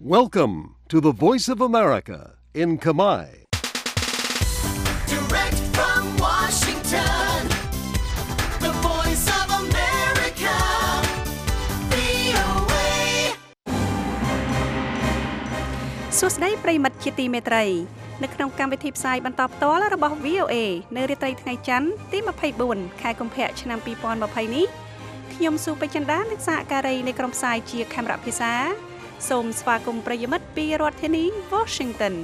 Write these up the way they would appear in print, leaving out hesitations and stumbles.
Welcome to the Voice of America in Kamai. Direct from Washington, the Voice of America, VOA. សួស្តីប្រិយមិត្តជាទីមេត្រីនៅក្នុងកម្មវិធីផ្សាយបន្តផ្ទាល់របស់ VOA នៅរាត្រីថ្ងៃច័ន្ទទី24ខែកុម្ភៈឆ្នាំ2020នេះខ្ញុំស៊ូពេជ្រចិន្តានិងសហការីនៃក្រុមផ្សាយជាខេមរៈភាសាសូមស្វាគមន៍ប្រិយមិត្តពីរដ្ឋធានី Washington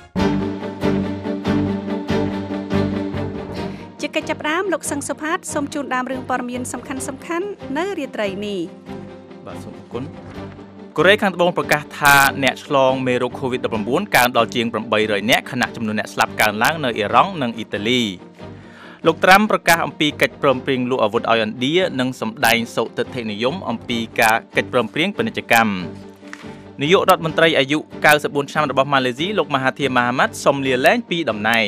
ជាកិច្ចចាប់ផ្ដើមលោកសឹងសុផាតសូមជូនដើមរឿងព័ត៌មានសំខាន់ៗនៅរាត្រីនេះបាទសូមអរគុណកូរ៉េខាងត្បូងប្រកាសថាអ្នកឆ្លងមេរោគ COVID-19 កើនដល់ជាង800នាក់ខណៈចំនួនអ្នកស្លាប់កើនឡើងនៅអ៊ីរ៉ង់និងអ៊ីតាលីលោកត្រាំប្រកាសអំពីកិច្ចព្រមព្រៀងលក់អាវុធឲ្យឥណ្ឌានិងសម្ដែងសុទិដ្ឋិនិយមអំពីការកិច្ចព្រមព្រៀងពាណិជ្ជកម្មនាយករដ្ឋមន្ត្រីអាយុ94ឆ្នាំរបស់ម៉ាឡេស៊ីលោកមហាធីរម៉ាហាម៉ាត់សូមលាលែងពីតំណែង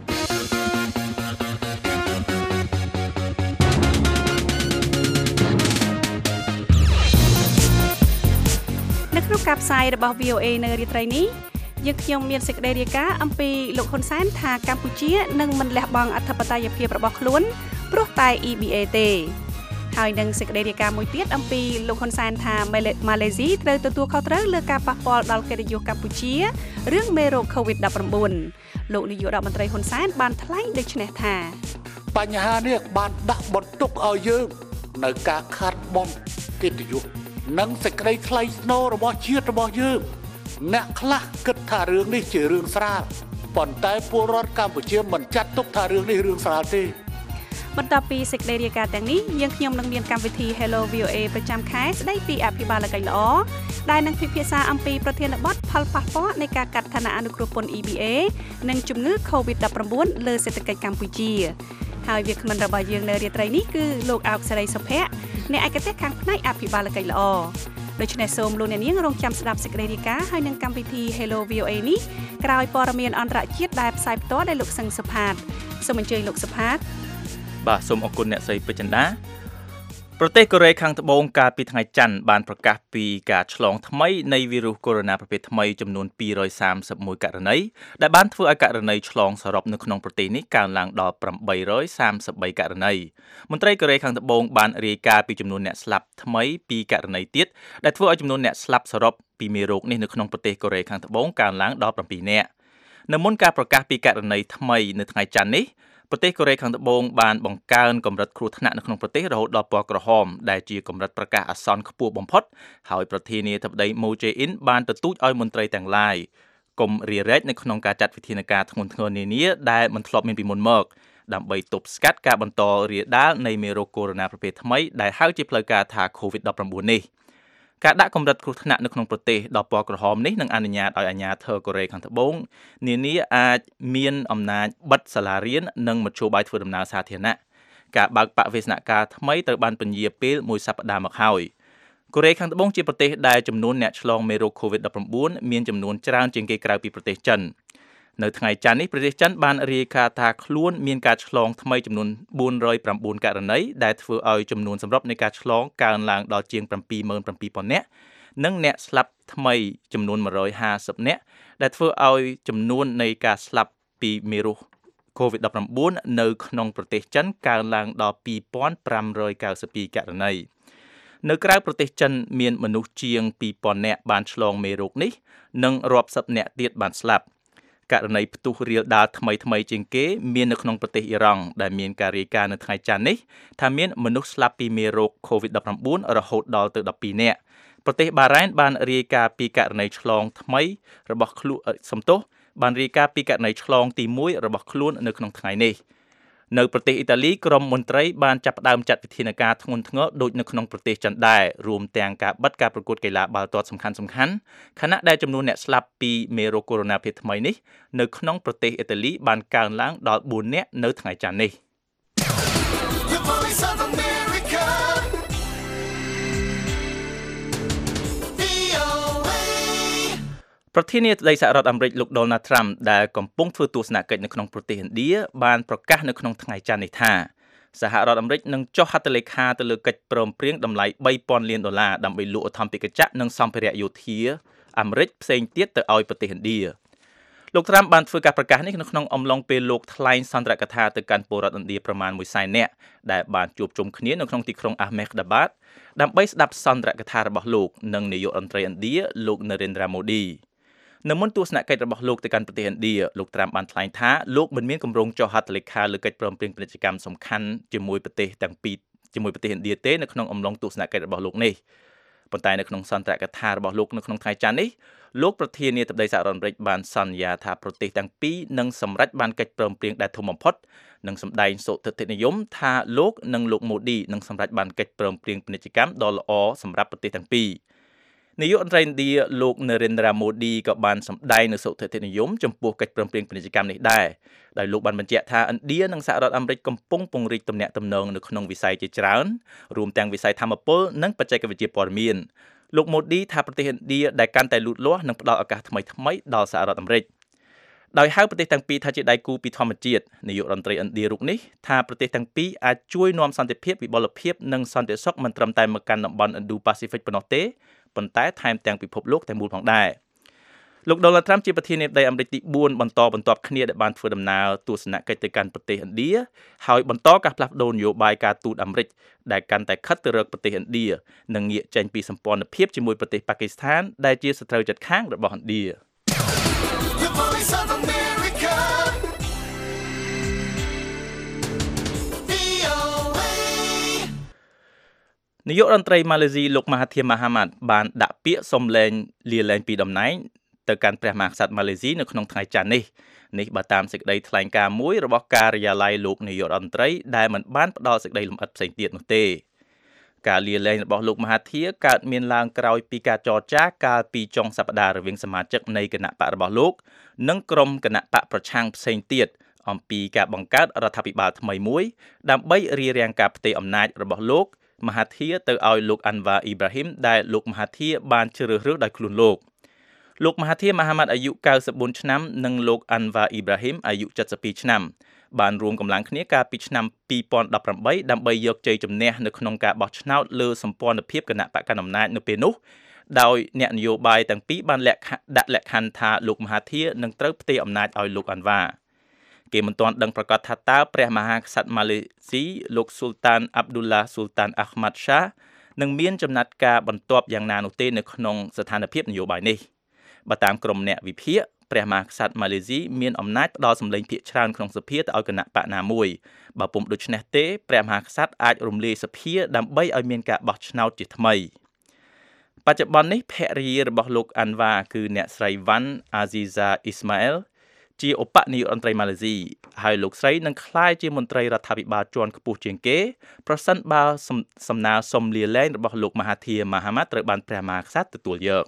នៅក្នុងការផ្សាយរបស់ VOA នៅរាត្រីនេះយើងខ្ញុំមានសេចក្តីរាយការណ៍អំពីលោកហ៊ុនសែនថាកម្ពុជានឹងមិនលះបង់អធិបតេយ្យភាពរបស់ខ្លួនព្រោះតែ EBA ទេហើយនឹងសេចក្តីរាយការណ៍មួយទៀតអំពីលោកហ៊ុនសែនថាម៉ាឡេស៊ីត្រូវទទួលខុសត្រូវលើការប៉ះពាល់ដល់កិត្តិយសកម្ពុជារឿងមេរោគ COVID-19 លោកនាយករដ្ឋមន្ត្រីហ៊ុនសែនបានថ្លែងដូចនេះថាបញ្ហានេះបានដាក់បន្ទុកឲ្យយើងនៅការខាត់បង់កិត្តិយសនិងសេចក្តីថ្លៃថ្នូររបស់ជាតិរបស់យើងអ្នកខ្លះគិតថារឿងនេះជារឿងស្រាលប៉ុន្តែពលរដ្ឋកម្ពុជាមិនចាត់ទុកថារឿងនេះរឿងស្រាលទេបន្ទាប់ពីសេចក្តីរាយការណ៍ទាំងនេះយើងខ្ញុំនឹងមានកម្មវិធី Hello VOA ប្រចាំខែស្ដីពីអភិបាលកិច្ចល្អដែលនឹងពិភាក្សាអំពីប្រធានបទផលប៉ះពាល់នៃការកាត់ឋានៈអនុគ្រោះពន្ធ EBA និងជំងឺ COVID-19 លើសេដ្ឋកិច្ចកម្ពុជាហើយវាគ្មិនរបស់យើងនៅរាត្រីនេះគឺលោកអោកសេរីសុភ័ក្រអ្នកឯកទេសខាងផ្នែកអភិបាលកិច្ចល្អដូច្នេះសូមលោកអ្នកនាងរងចាំស្ដាប់សេចក្តីរាយការណ៍ហើយនឹងកម្មវិធី Hello VOA នេះក្រោយព័ត៌មានអន្តរជាតិដែលផ្សាយផ្ទាល់ដោយលោកសឹងសុផាតសូមអញ្ជើញលោកសុផាតបាទសូមអរគុណអ្នកស្រីពេជ្រចិន្តាប្រទេសកូរ៉េខាងត្បូងកាលពីថ្ងៃច័ន្ទបានប្រកាសពីការឆ្លងថ្មីនៃវីរុសកូវីដ -19 ប្រភេទថ្មីចំនួន231ករណីដែលបានធ្វើឲ្យករណីឆ្លងសរុបនៅក្នុងប្រទេសនេះកើនឡើងដល់833ករណីមន្ត្រីកូរ៉េខាងត្បូងបានរាយការណ៍ពីចំនួនអ្នកស្លាប់ថ្មី2ករណីទៀតដែលធ្វើឲ្យចំនួនអ្នកស្លាប់សរុបពីមេរោគនេះនៅក្នុងប្រទេសកូរ៉េខាងត្បូងកើនឡើងដល់7នាក់នៅមុនការប្រកាសពីករណីថ្មីនៅថ្ងៃច័ន្ទនេះប្រទេសកូរ៉េខាងត្បូងបានបង្កើនកម្រិតគ្រោះថ្នាក់នៅក្នុងប្រទេសរហូតដល់ពណ៌ក្រហមដែលជាកម្រិតប្រកាសអាសន្នខ្ពស់បំផុតហើយប្រធានាធិបតីម៉ូជេអ៊ីនបានទទូចឲ្យមន្ត្រីទាំងឡាយកុំរារែកនៅក្នុងការចាត់វិធានការធ្ងន់ធ្ងរនានាដែលមិនធ្លាប់មានពីមុនមកដើម្បីទប់ស្កាត់ការបន្តរាលដាលនៃមេរោគកូវីដ -19 ប្រភេទថ្មីដែលហៅជាផ្លូវការថា COVID-19 នេះការដាក់កម្រិតគ្រោះថ្នាក់នៅក្នុងប្រទេសដល់ពណ៌ក្រហមនេះនឹងអនុញ្ញាតឲ្យអាជ្ញាធរកូរ៉េខាងត្បូងនានាអាចមានអំណាចបិទសាលារៀននិងមធ្យោបាយធ្វើដំណើរសាធារណៈការបើកបរិវេណការថ្មីត្រូវបានពន្យាពេលមួយសប្តាហ៍មកហើយកូរ៉េខាងត្បូងជាប្រទេសដែលចំនួនអ្នកឆ្លងមេរោគ COVID-19 មានចំនួនច្រើនជាងគេក្រៅពីប្រទេសចិននៅថ្ងៃច័ន្ទនេះប្រទេសចិនបានរាយការណ៍ថាខ្លួនមានការឆ្លងថ្មីចំនួន409ករណីដែលធ្វើឲ្យចំនួនសម្រាប់នៃការឆ្លងកើនឡើងដល់ជាង 77,000 នាក់និងអ្នកស្លាប់ថ្មីចំនួន150នាក់ដែលធ្វើឲ្យចំនួននៃការស្លាប់ពីមេរោគ COVID-19 នៅក្នុងប្រទេសចិនកើនឡើងដល់ 2,592 ករណីនៅក្រៅប្រទេសចិនមានមនុស្សជាង 2,000 នាក់បានឆ្លងមេរោគនេះនិងរាប់សិបនាក់ទៀតបានស្លាប់ករណីផ្ទុះរាលដាលថ្មីជាងគេមាននៅក្នុងប្រទេសអ៊ីរ៉ង់ដែលមានការរាយការណ៍នៅថ្ងៃច័ន្ទនេះថាមានមនុស្សស្លាប់ពីមេរោគ COVID-19 រហូតដល់ទៅ12នាក់ប្រទេសបារ៉ែនបានរាយការណ៍ពីករណីឆ្លងថ្មីរបស់ខ្លួនបានរាយការណ៍ពីករណីឆ្លងទី1របស់ខ្លួននៅក្នុងថ្ងៃនេះនៅប្រទេសអ៊ីតាលីក្រុមមន្ត្រីបានចាប់ផ្ដើមចាត់វិធានការធ្ងន់ធ្ងរដូចនៅក្នុងប្រទេសចិនដែររួមទាំងការបិទការប្រកួតកីឡាបាល់ទាត់សំខាន់ៗខណៈដែលចំនួនអ្នកស្លាប់ពីមេរោគកូវីដ -19 ភេទថ្មីនេះនៅក្នុងប្រទេសអ៊ីតាលីបានកើនឡើងដល់4នាក់នៅថ្ងៃច័ន្ទនេះប្រធានាធិបតីសហរដ្ឋអាមេរិកលោក Donald Trump ដែលកំពុងធ្វើទស្សនកិច្ចនៅក្នុងប្រទេសឥណ្ឌាបានប្រកាសនៅក្នុងថ្ងៃច័ន្ទនេះថាសហរដ្ឋអាមេរិកនឹងចុះហត្ថលេខាទៅលើកិច្ចព្រមព្រៀងតម្លៃ$3,000 លានដើម្បីលក់ឧទ្ធម្ភាគចក្រនិងសម្ភារៈយោធាអាមេរិកផ្សេងទៀតទៅឲ្យប្រទេសឥណ្ឌាលោកត្រាំបានធ្វើការប្រកាសនេះនៅក្នុងអំឡុងពេលលោកថ្លែងសន្ទរកថាទៅកាន់ពលរដ្ឋឥណ្ឌាប្រមាណ100,000 នាក់ដែលបានជួបជុំគ្នានៅក្នុងទីក្រុង Ahmedabad ដើម្បីស្ដាប់សន្ទរកថារបស់លោកនិងនាយករដ្ឋមន្ត្រីឥណ្ឌាលោក Narendra Modi នៅមុនទស្សនកិច្ចរបស់លោកទៅកាន់ប្រទេសឥណ្ឌាលោកត្រាំបានថ្លែងថាលោកមិនមានគម្រោងចុះហត្ថលេខាលើកិច្ចព្រមព្រៀងពាណិជ្ជកម្មសំខាន់ជាមួយប្រទេសទាំងពីរជាមួយប្រទេសឥណ្ឌាទេនៅក្នុងអំឡុងទស្សនកិច្ចរបស់លោកនេះប៉ុន្តែនៅក្នុងសន្ទរកថារបស់លោកនៅក្នុងថ្ងៃច័ន្ទនេះលោកប្រធានាធិបតីសហរដ្ឋអាមេរិកបានសន្យាថាប្រទេសទាំងពីរនឹងសម្រេចបានកិច្ចព្រមព្រៀងដែលធំបំផុតនិងសម្ដែងសុទិដ្ឋិនិយមថាលោកនិងលោក Modi នឹងសម្រេចបានកិច្ចព្រមព្រៀងពាណិជ្ជកម្មដ៏ល្អសម្រាប់ប្រទេសទាំងពីរនាយករដ្ឋមន្ត្រីឥណ្ឌាលោក Narendra Modi ក៏បានសម្ដែងនូវសុទិដ្ឋិនិយមចំពោះកិច្ចព្រមព្រៀងពាណិជ្ជកម្មនេះដែរដោយលោកបានបញ្ជាក់ថាឥណ្ឌានិងសហរដ្ឋអាមេរិកកំពុងពង្រីកទំនាក់ទំនងនៅក្នុងវិស័យជាច្រើនរួមទាំងវិស័យថាមពលនិងបច្ចេកវិទ្យាព័ត៌មានលោក Modi ថាប្រទេសឥណ្ឌាដែលកាន់តែលូតលាស់នឹងផ្ដល់ឱកាសថ្មីៗដល់សហរដ្ឋអាមេរិកដោយហៅប្រទេសទាំងពីរថាជាដៃគូពីធម្មជាតិនាយករដ្ឋមន្ត្រីឥណ្ឌារូបនេះថាប្រទេសទាំងពីរអាចជួយនាំសន្តិភាពវិបលភាពនិងសន្តិសុខមិនត្រឹមតែមកកាន់តំបន់ Indo-Pacific ប៉ុណ្ណោះទេប៉ុន្តែថែមទាំងពិភពលោកទាំងមូលផងដែរលោក Donald Trump ជាប្រធានាធិបតីអាមេរិកទី4បន្ទាប់គ្នាដែលបានធ្វើដំណើរទស្សនកិច្ចទៅកាន់ប្រទេសឥណ្ឌាហើយបន្តការផ្លាស់ប្ដូរនយោបាយការទូតអាមេរិកដែលកាន់តែខិតទៅរកប្រទេសឥណ្ឌានិងងាកចេញពីសម្ព័ន្ធភាពជាមួយប្រទេសប៉ាគីស្ថានដែលជាសត្រូវជិតខាងរបស់ឥណ្ឌា The Voice of America. VOA. នាយករដ្ឋមន្ត្រីម៉ាឡេស៊ីលោក Mahathir Mohamad បានដាក់ពាក្យសុំលែងលាលែងពីតំណែងទៅកាន់ព្រះមហាក្សត្រម៉ាឡេស៊ីនៅក្នុងថ្ងៃច័ន្ទនេះបើតាមសេចក្តីថ្លែងការណ៍មួយរបស់ការិយាល័យលោកនាយករដ្ឋមន្ត្រីដែលមិនបានផ្ដល់សេចក្តីលម្អិតផ្សេងទៀតនោះទេការលាលែងរបស់លោក Mahathir កើតមានឡើងក្រោយពីការចរចាកាលពីចុងសប្តាហ៍រវាងសមាជិកនៃគណៈបករបស់លោកនិងក្រុមគណៈបកប្រឆាំងផ្សេងទៀតអំពីការបង្កើតរដ្ឋាភិបាលថ្មីមួយដើម្បីរារាំងការផ្ទេរអំណាចរបស់លោក Mahathir ទៅឲ្យលោក Anwar Ibrahim ដែលលោក Mahathir បានជ្រើសរើសដោយខ្លួនលោក Mahathir Mohamad អាយុ94ឆ្នាំនិងលោក Anwar Ibrahim អាយុ72ឆ្នាំបានរួមកម្លាំងគ្នាកាលពីឆ្នាំ2018ដើម្បីយកជ័យជំនះនៅក្នុងការបោះឆ្នោតលើសម្ព័ន្ធភាពគណៈបកកណ្ដាលអំណាចនៅពេលនោះដោយអ្នកនយោបាយទាំងពីរបានដាក់លក្ខខណ្ឌថាលោក Mahathir នឹងត្រូវផ្ទេរអំណាចឲ្យលោក Anwar គេមិនទាន់ដឹងប្រកាសថាតើព្រះមហាក្សត្រម៉ាឡេស៊ីលោក Sultan Abdullah Sultan Ahmad Shah នឹងមានចំណាត់ការបន្ទាប់យ៉ាងណានោះទេនៅក្នុងស្ថានភាពនយោបាយនេះបើតាមក្រុមអ្នកវិភាគព្រះមហាក្សត្រម៉ាឡេស៊ីមានអំណាចផ្ដល់សម្លេងភាគច្រើនក្នុងសភាទៅឲ្យគណៈបកណាមួយបើពុំដូច្នេះទេព្រះមហាក្សត្រអាចរំលាយសភាដើម្បីឲ្យមានការបោះឆ្នោតជាថ្មីបច្ចុប្បន្ននេះភរិយារបស់លោក Anwar គឺអ្នកស្រី Wan Aziza Ismail ជាឧបនាយករដ្ឋមន្ត្រីម៉ាឡេស៊ីហើយលោកស្រីនឹងក្លាយជាមន្ត្រីរដ្ឋាភិបាលជាន់ខ្ពស់ជាងគេប្រសិនបើសំណើសុំលាលែងរបស់លោក Mahathir Mohamad ត្រូវបានព្រះមហាក្សត្រទទួលយក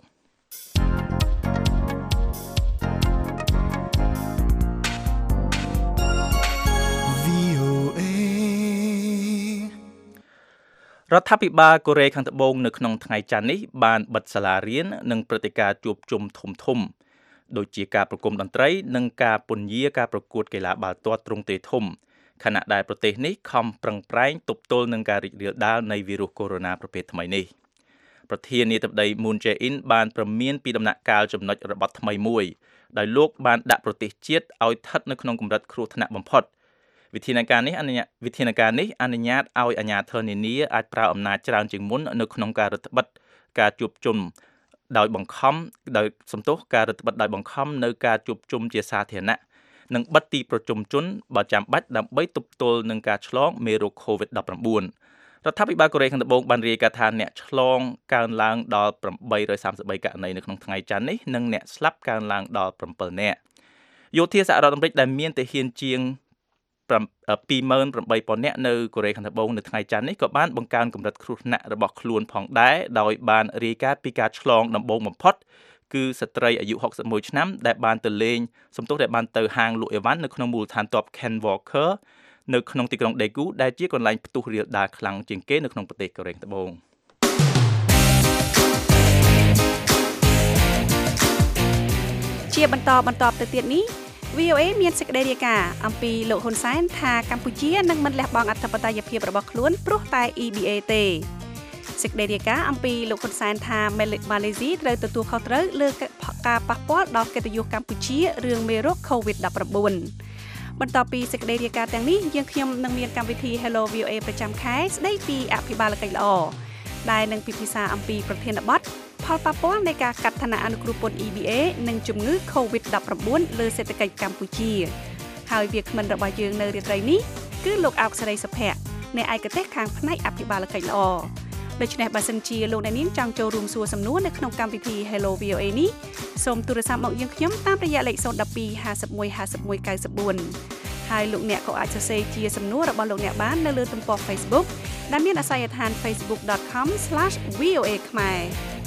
រដ្ឋាភិបាលកូរ៉េខាងត្បូងនៅក្នុងថ្ងៃច័ន្ទនេះបានបិទសាលារៀននិងព្រឹត្តិការណ៍ជួបជុំធំដូចជាការប្រគំតន្ត្រីនិងការពន្យាការប្រកួតកីឡាបាល់ទាត់ទ្រង់ទ្រាយធំខណៈដែលប្រទេសនេះខំប្រឹងប្រែងទប់ទល់នឹងការរីករាលដាលនៃវីរុសកូវីដ -19 ប្រភេទថ្មីនេះប្រធានាធិបតី Moon Jae-in បានព្រមានពីដំណាក់កាលចំណុចរបត់ថ្មីមួយដោយលោកបានដាក់ប្រទេសជាតិឲ្យស្ថិតនៅក្នុងកម្រិតគ្រោះថ្នាក់បំផុតវិធានការនេះអនុញ្ញាតឲ្យអាជ្ញាធរនានាអាចប្រើអំណាចច្រើនជាងមុននៅក្នុងការរដ្ឋបិទការជួបជុំដោយបង្ខំការរដ្ឋបិទដោយបង្ខំនៅការជួបជុំជាសាធារណៈនិងបិទទីប្រជុំជនបើចាំបាច់ដើម្បីទប់ទល់នឹងការឆ្លងមេរោគ COVID-19 រដ្ឋាភិបាលកូរ៉េខាងត្បូងបានរាយការណ៍ថាអ្នកឆ្លងកើនឡើងដល់833ករណីនៅក្នុងថ្ងៃច័ន្ទនេះនិងអ្នកស្លាប់កើនឡើងដល់7នាក់យោធាសហរដ្ឋអាមេរិកដែលមានទាហានជាង28,000 នាក់នៅកូរ៉េខាងត្បូងនៅថ្ងៃច័ន្ទនេះក៏បានបង្កើនកម្រិតគ្រោះថ្នាក់របស់ខ្លួនផងដែរដោយបានរាយការណ៍ពីការឆ្លងដំបូងបំផុតគឺស្ត្រីអាយុ61ឆ្នាំដែលបានទៅហាងលក់អីវ៉ាន់នៅក្នុងមូលដ្ឋានទ័ព Ken Walker នៅក្នុងទីក្រុង Daegu ដែលជាកន្លែងផ្ទុះរាលដាលខ្លាំងជាងគេនៅក្នុងប្រទេសកូរ៉េខាងត្បូងជាបន្តទៅទៀតនេះVOA មានសេចក្តីរាយការណ៍អំពីលោកហ៊ុនសែនថាកម្ពុជានឹងមិនលះបង់អធិបតេយ្យភាពរបស់ខ្លួនព្រោះតែ EBA ទេសេចក្តីរាយការណ៍អំពីលោកហ៊ុនសែនថាម៉ាឡេស៊ីត្រូវទទួលខុសត្រូវលើការប៉ះពាល់ដល់កិត្តិយសកម្ពុជារឿងមេរោគ COVID-19 បន្ទាប់ពីសេចក្តីរាយការណ៍ទាំងនេះយើងខ្ញុំនឹងមានកម្មវិធី Hello VOA ប្រចាំខែស្តីពីអភិបាលកិច្ចល្អដែលនឹងពិភាក្សាអំពីប្រធានបទផលប៉ះពាល់នៃការកាត់ឋានៈអនុគ្រោះពន្ធ EBA និងជំងឺ COVID-19 លើសេដ្ឋកិច្ចកម្ពុជាហើយវាគ្មិនរបស់យើងនៅរាត្រីនេះគឺលោកអោកសេរីសុភ័ក្រអ្នកឯកទេសខាងផ្នែកអភិបាលកិច្ចល្អដូច្នេះបើសិនជាលោកអ្នកនាងចង់ចូលរួមសួរសំណួរនៅក្នុងកម្មវិធី Hello VOA នេះសូមទូរស័ព្ទមកយើងខ្ញុំតាមរយៈលេខ012 51 51 94ហើយលោកអ្នកក៏អាចសរសេរជាសំណួររបស់លោកអ្នកបាននៅលើទំព័រ Facebook ដែលមានអាសយដ្ឋាន facebook.com/voa ខ្មែរ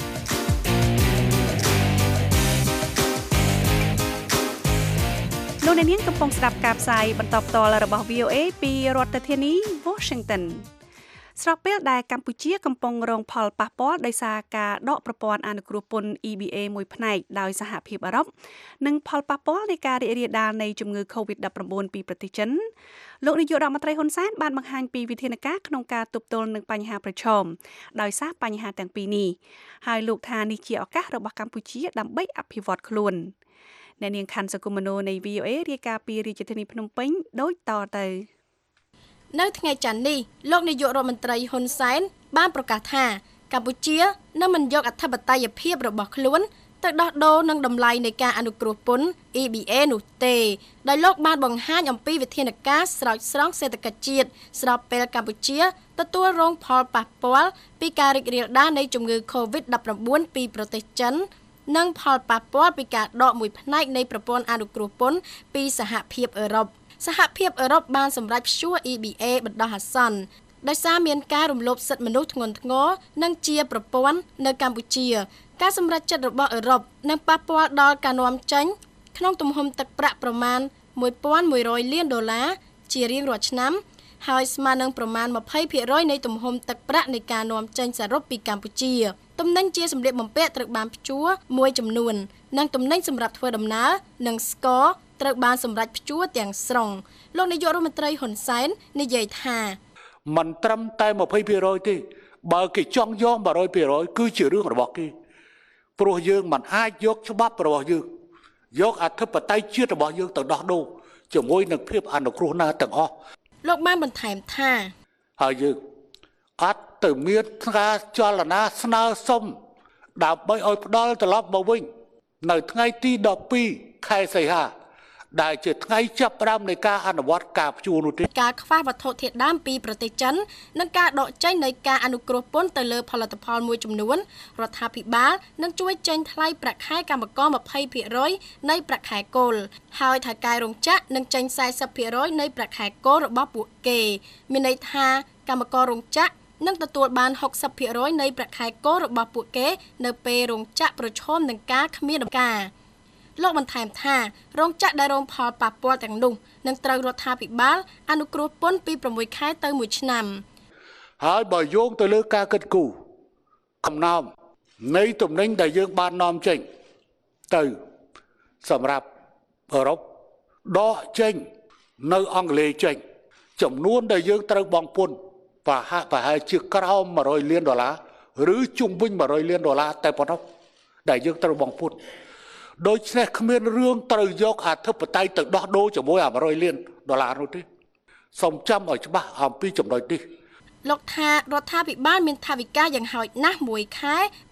លោកអ្នកនាងកំពុងស្ដាប់ការផ្សាយបន្តផ្ទាល់របស់ VOA ពីរដ្ឋធានី Washington ស្របពេលដែលកម្ពុជាកំពុងរងផលប៉ះពាល់ដោយសារការដកប្រព័ន្ធអនុគ្រោះពន្ធ EBA មួយផ្នែកដោយសហភាពអឺរ៉ុបនិងផលប៉ះពាល់នៃការរីករាលដាលនៃជំងឺ COVID-19 ពីប្រទេសចិនលោកនាយករដ្ឋមន្ត្រីហ៊ុនសែនបានបង្ហាញពីវិធានការក្នុងការទប់ទល់នឹងបញ្ហាប្រឈមដោយសារបញ្ហាទាំងពីរនេះហើយលោកថានេះជាឱកាសរបស់កម្ពុជាដើម្បីអភិវឌ្ឍខ្លួនអ្នកនាងខាន់សុគមនោនៃ VOA រាយការណ៍ពីរាជធានីភ្នំពេញដូចតទៅនៅថ្ងៃច័ន្ទនេះលោកនាយករដ្ឋមន្ត្រីហ៊ុនសែនបានប្រកាសថាកម្ពុជានឹងមិនយកអធិបតេយ្យភាពរបស់ខ្លួនទៅដោះដូរនឹងតម្លៃនៃការអនុគ្រោះពន្ធ EBA នោះទេដោយលោកបានបង្ហាញអំពីវិធានការស្រោចស្រង់សេដ្ឋកិច្ចជាតិស្របពេលកម្ពុជាទទួលរងផលប៉ះពាល់ពីការរីករាលដាលនៃជំងឺ COVID-19 ពីប្រទេសចិននិងផលប៉ះពាល់ពីការដកមួយផ្នែកនៃប្រព័ន្ធអនុគ្រោះពន្ធពីសហភាពអឺរ៉ុបសហភាពអឺរ៉ុបបានសម្រេចព្យួរ EBA បណ្ដោះអាសន្នដោយសារមានការរំលោភសិទ្ធិមនុស្សធ្ងន់ធ្ងរនិងជាប្រព័ន្ធនៅកម្ពុជាការសម្រេចចិត្តរបស់អឺរ៉ុបនឹងប៉ះពាល់ដល់ការនាំចេញក្នុងទំហំទឹកប្រាក់ប្រមាណ$1,100 លានជារៀងរាល់ឆ្នាំហើយស្មើនឹងប្រមាណ 20% នៃទំហំទឹកប្រាក់នៃការនាំចេញសរុបពីកម្ពុជាទំនិញជាសម្លៀកបំពាក់ត្រូវបានព្យួរមួយចំនួននិងទំនិញសម្រាប់ធ្វើដំណើរនិងស្ករត្រូវបានសម្រេចព្យួរទាំងស្រុងលោកនាយករដ្ឋមន្ត្រីហ៊ុនសែននិយាយថាមិនត្រឹមតែ 20% ទេបើគេចង់យក 100% គឺជារឿងរបស់គេព្រោះយើងមិនអាចយកច្បាប់របស់យើងយកអធិបតេយ្យជាតិរបស់យើងទៅដោះដូរជាមួយនឹងភាពអនុគ្រោះណាទាំងអស់លោកបានបន្ថែមថាហើយយើងអត់ទៅមានការចលនាស្នើសុំដើម្បីឲ្យផ្ដាល់ត្រឡប់មកវិញនៅថ្ងៃទី12ខែសីហាដែលជាថ្ងៃចាប់ផ្ដើមនៃការអនុវត្តការព្យួរនោះទេការខ្វះវត្ថុធាតុដើមពីប្រទេសចិននិងការដកចេញនៃការអនុគ្រោះពន្ធទៅលើផលិតផលមួយចំនួនរដ្ឋាភិបាលនឹងជួយចេញថ្លៃប្រាក់ខែកម្មករ 20% នៃប្រាក់ខែគោលហើយថៅកែរោងចក្រនឹងចេញ 40% នៃប្រាក់ខែគោលរបស់ពួកគេមានន័យថាកម្មកររោងចក្រនឹងទទួលបាន 60% នៃប្រាក់ខែគោលរបស់ពួកគេនៅពេលរោងចក្រប្រឈមនឹងការគ្មានដំណើរការលោកបន្ថែមថារោងចក្រដែលរងផលប៉ះពាល់ទាំងនោះនឹងត្រូវរដ្ឋាភិបាលអនុគ្រោះពន្ធពី6ខែទៅ1ឆ្នាំហើយបើយោងទៅលើការគិតគូរកំណើមនៃទំនិញដែលយើងបាននាំចេញទៅសម្រាប់អឺរ៉ុបដកចេញនៅអង់គ្លេសចេញចំនួនដែលយើងត្រូវបង់ពន្ធប្រហែលជាក្រោម$100 លានឬជុំវិញ$100 លានតែប៉ុណ្ណោះដែលយើងត្រូវបង់ពន្ធដូច្នេះគ្មានរឿងត្រូវយកអធិបតេយ្យទៅដោះដូរជាមួយ$100 លាននោះទេសូមចាំឲ្យច្បាស់អំពីចំណុចនេះលោកថារដ្ឋាភិបាលមានថវិកាយ៉ាងហោចណាស់មួយខែ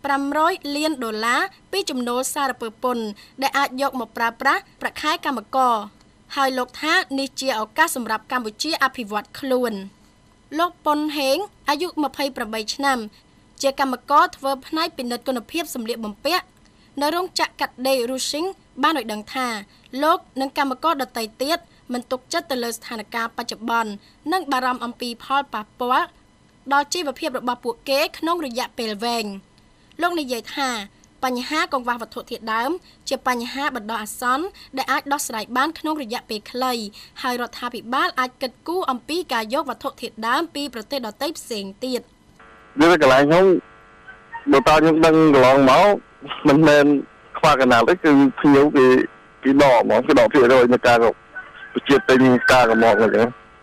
$500 លានពីចំណូលសារពើពន្ធដែលអាចយកមកប្រើប្រាស់ប្រាក់ខែកម្មករហើយលោកថានេះជាឱកាសសម្រាប់កម្ពុជាអភិវឌ្ឍខ្លួនលោកប៉ុនហេងអាយុ28ឆ្នាំជាកម្មករធ្វើផ្នែកពិនិត្យគុណភាពសម្លៀកបំពាក់នៅរោងចក្រកាត់ដេរ Rushing បានឲ្យដឹងថាលោកនិងកម្មករដទៃទៀតមិនទុកចិត្តទៅលើស្ថានភាពបច្ចុប្បន្ននិងបារម្ភអំពីផលប៉ះពាល់ដល់ជីវភាពរបស់ពួកគេក្នុងរយៈពេលវែងលោកនិយាយថាបញ្ហាកង្វះវត្ថុធាតុដើមជាបញ្ហាបណ្ដោះអាសន្នដែលអាចដោះស្រាយបានក្នុងរយៈពេលខ្លីហើយរដ្ឋាភិបាលអាចគិតគូរអំពីការយកវត្ថុធាតុដើមពីប្រទេសដទៃផ្សេងទៀតវាកន្លែងខ្ញុំបើតើខ្ញុំដឹងកន្លងមកមិនមែនខ្វះកណ្ដាលទេគឺភ្ញៀវគេដកហ្មងគេដកភាគរយនៃការប្រជាទិញការកម្មកអញ្ចឹង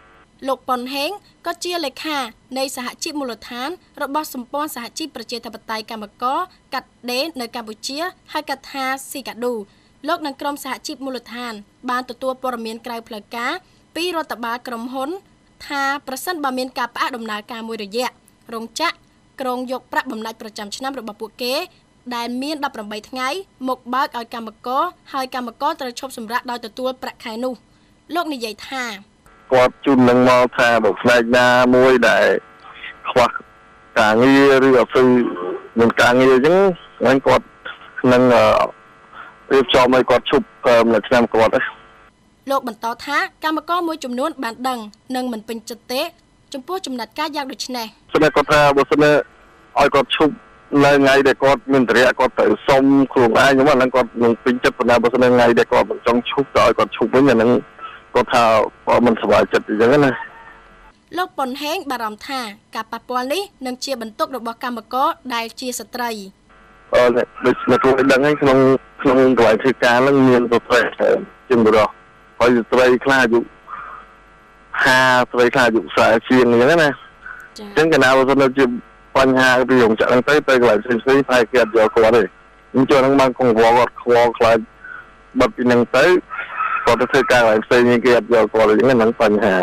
លោកប៉ុនហេងក៏ជាលេខានៃសហជីពមូលដ្ឋានរបស់សម្ព័ន្ធសហជីពប្រជាធិបតេយ្យកម្មករកាត់ដេរនៅកម្ពុជាហៅកាត់ថាស៊ីកាឌូលោកនិងក្រុមសហជីពមូលដ្ឋានបានទទួលព័ត៌មានក្រៅផ្លូវការពីរដ្ឋបាលក្រុមហ៊ុនថាប្រសិនបើមានការផ្អាកដំណើរការមួយរយៈរោងចក្រក្រុងយកប្រាក់បំណាច់ប្រចាំឆ្នាំរបស់ពួកគេដែលមាន18ថ្ងៃមកបើកឲ្យកម្មករហើយកម្មករត្រូវឈប់សម្រាកដោយទទួលប្រាក់ខែនោះលោកនិយាយថាគាត់ជូននឹងមកថាបើផ្នែកណាមួយដែលខ្វះការងារឬអត់មានការងារអញ្ចឹងហ្នឹងគាត់នឹងរៀបចំឲ្យគាត់ឈប់នៅឆ្នាំគាត់ហ្នឹងលោកបន្តថាកម្មករមួយចំនួនបានដឹងនិងមិនពេញចិត្តទេចំពោះចំណាត់ការយ៉ាងដូចនេះសម្រាប់គាត់ថាបើសិនឲ្យគាត់ឈប់នៅថ្ងៃដែលគាត់មានតរៈគាត់ទៅសុំខ្លួនឯងហ្នឹងអាហ្នឹងគាត់នឹងពេញចិត្តប៉ុន្តែបើសិនថ្ងៃដែលគាត់មិនចង់ឈប់ទៅឲ្យគាត់ឈប់វិញអាហ្នឹងគាត់ថាគាត់មិនសប្បាយចិត្តអញ្ចឹងណាលោកប៉ុនហេងបារម្ភថាការប៉ះពាល់នេះនឹងជាបន្ទុករបស់កម្មករដែលជាស្ត្រីដូចនៅខ្លួនដឹងហ្នឹងក្នុងកន្លែងធ្វើការហ្នឹងមានស្ត្រីជាបុរសហើយស្ត្រីខ្លះអាយុ50ស្ត្រីខ្លះអាយុ40ជាងអញ្ចឹងណាអញ្ចឹងកាលណាបើសិនជាបញ្ហាពីរោងចក្រហ្នឹងទៅកន្លែងផ្សេងៗតែគេអត់យកគាត់ទេអញ្ចឹងហ្នឹងបានកង្វល់គាត់ខ្វល់ខ្លាចបាត់ពីហ្នឹងទៅគាត់ទៅធ្វើការកន្លែងផ្សេងគេអត់យកគាត់អញ្ចឹងហ្នឹងបញ្ហា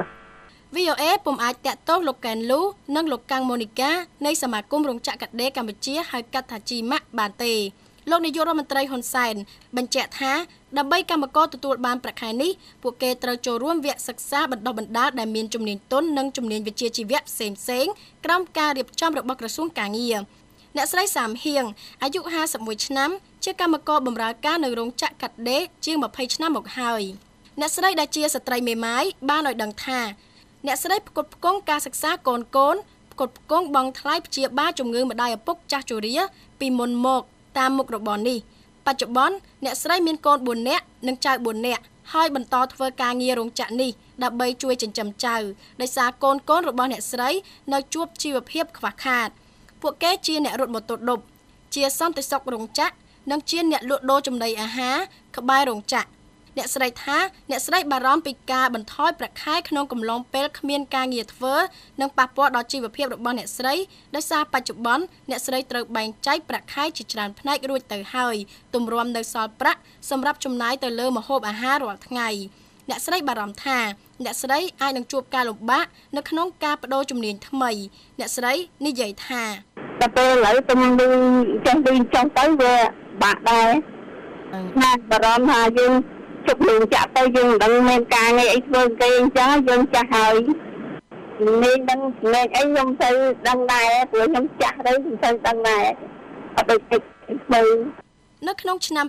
VOA ពុំអាចតាក់ទងលោកកែនលូនិងលោកកាំងម៉ូនីកានៃសមាគមរោងចក្រកាត់ដេរកម្ពុជាហៅកាត់ថាជីម៉ាក់បានទេលោកនាយករដ្ឋមន្ត្រីហ៊ុនសែនបញ្ជាក់ថាដើម្បីកម្មករទទួលបានប្រាក់ខែនេះពួកគេត្រូវចូលរួមវគ្គសិក្សាបណ្ដុះបណ្ដាលដែលមានជំនាញទន់និងជំនាញវិជ្ជាជីវៈផ្សេងៗក្រោមការរៀបចំរបស់ក្រសួងកាងារអ្នកស្រីសាមហៀងអាយុ51ឆ្នាំជាកម្មករបម្រើការនៅរោងចក្រកាត់ដេរជាង20ឆ្នាំមកហើយអ្នកស្រីដែលជាស្ត្រីមេម៉ាយបានឲ្យដឹងថាអ្នកស្រីផ្គត់ផ្គង់ការសិក្សាកូនផ្គត់ផ្គង់បង់ថ្លៃព្យាបាលជំងឺម្ដាយឪពុកចាស់ជរាពីមុនមកតាមមុខរបរនេះបច្ចុប្បន្នអ្នកស្រីមានកូន4នាក់និងចៅ4នាក់ហើយបន្តធ្វើការងាររោងចក្រនេះដើម្បីជួយចិញ្ចឹមចៅដោយសារកូនរបស់អ្នកស្រីនៅជួបជីវភាពខ្វះខាតពួកគេជាអ្នករត់ម៉ូតូឌុបជាសន្តិសុខរោងចក្រនិងជាអ្នកលក់ដូរចំណីអាហារក្បែររោងចក្រអ្នកស្រីថាអ្នកស្រីបារម្ភពីការបន្ថយប្រាក់ខែក្នុងកំឡុងពេលគ្មានការងារធ្វើនិងប៉ះពាល់ដល់ជីវភាពរបស់អ្នកស្រីដោយសារបច្ចុប្បន្នអ្នកស្រីត្រូវបែងចែកប្រាក់ខែជាច្រើនផ្នែករួចទៅហើយទម្រាំនៅសល់ប្រាក់សម្រាប់ចំណាយទៅលើម្ហូបអាហាររាល់ថ្ងៃអ្នកស្រីបារម្ភថាអ្នកស្រីអាចនឹងជួបការលំបាកនៅក្នុងការបដូរជំនាញថ្មីអ្នកស្រីនិយាយថាតែពេលឥឡូវទំនិញចេះវិញចង់ទៅវាបាក់ដែរណាបារម្ភថាយើងជប់លឿនចាក់ទៅយើងមិនដឹងមានការងារអីធ្វើគេអញ្ចឹងយើងចាស់ហើយនេះដឹងលេខអីខ្ញុំទៅដឹងដែរព្រោះខ្ញុំចាស់ទៅខ្ញុំទៅដឹងដែរអត់ដូចធ្វើនៅក្នុងឆ្នាំ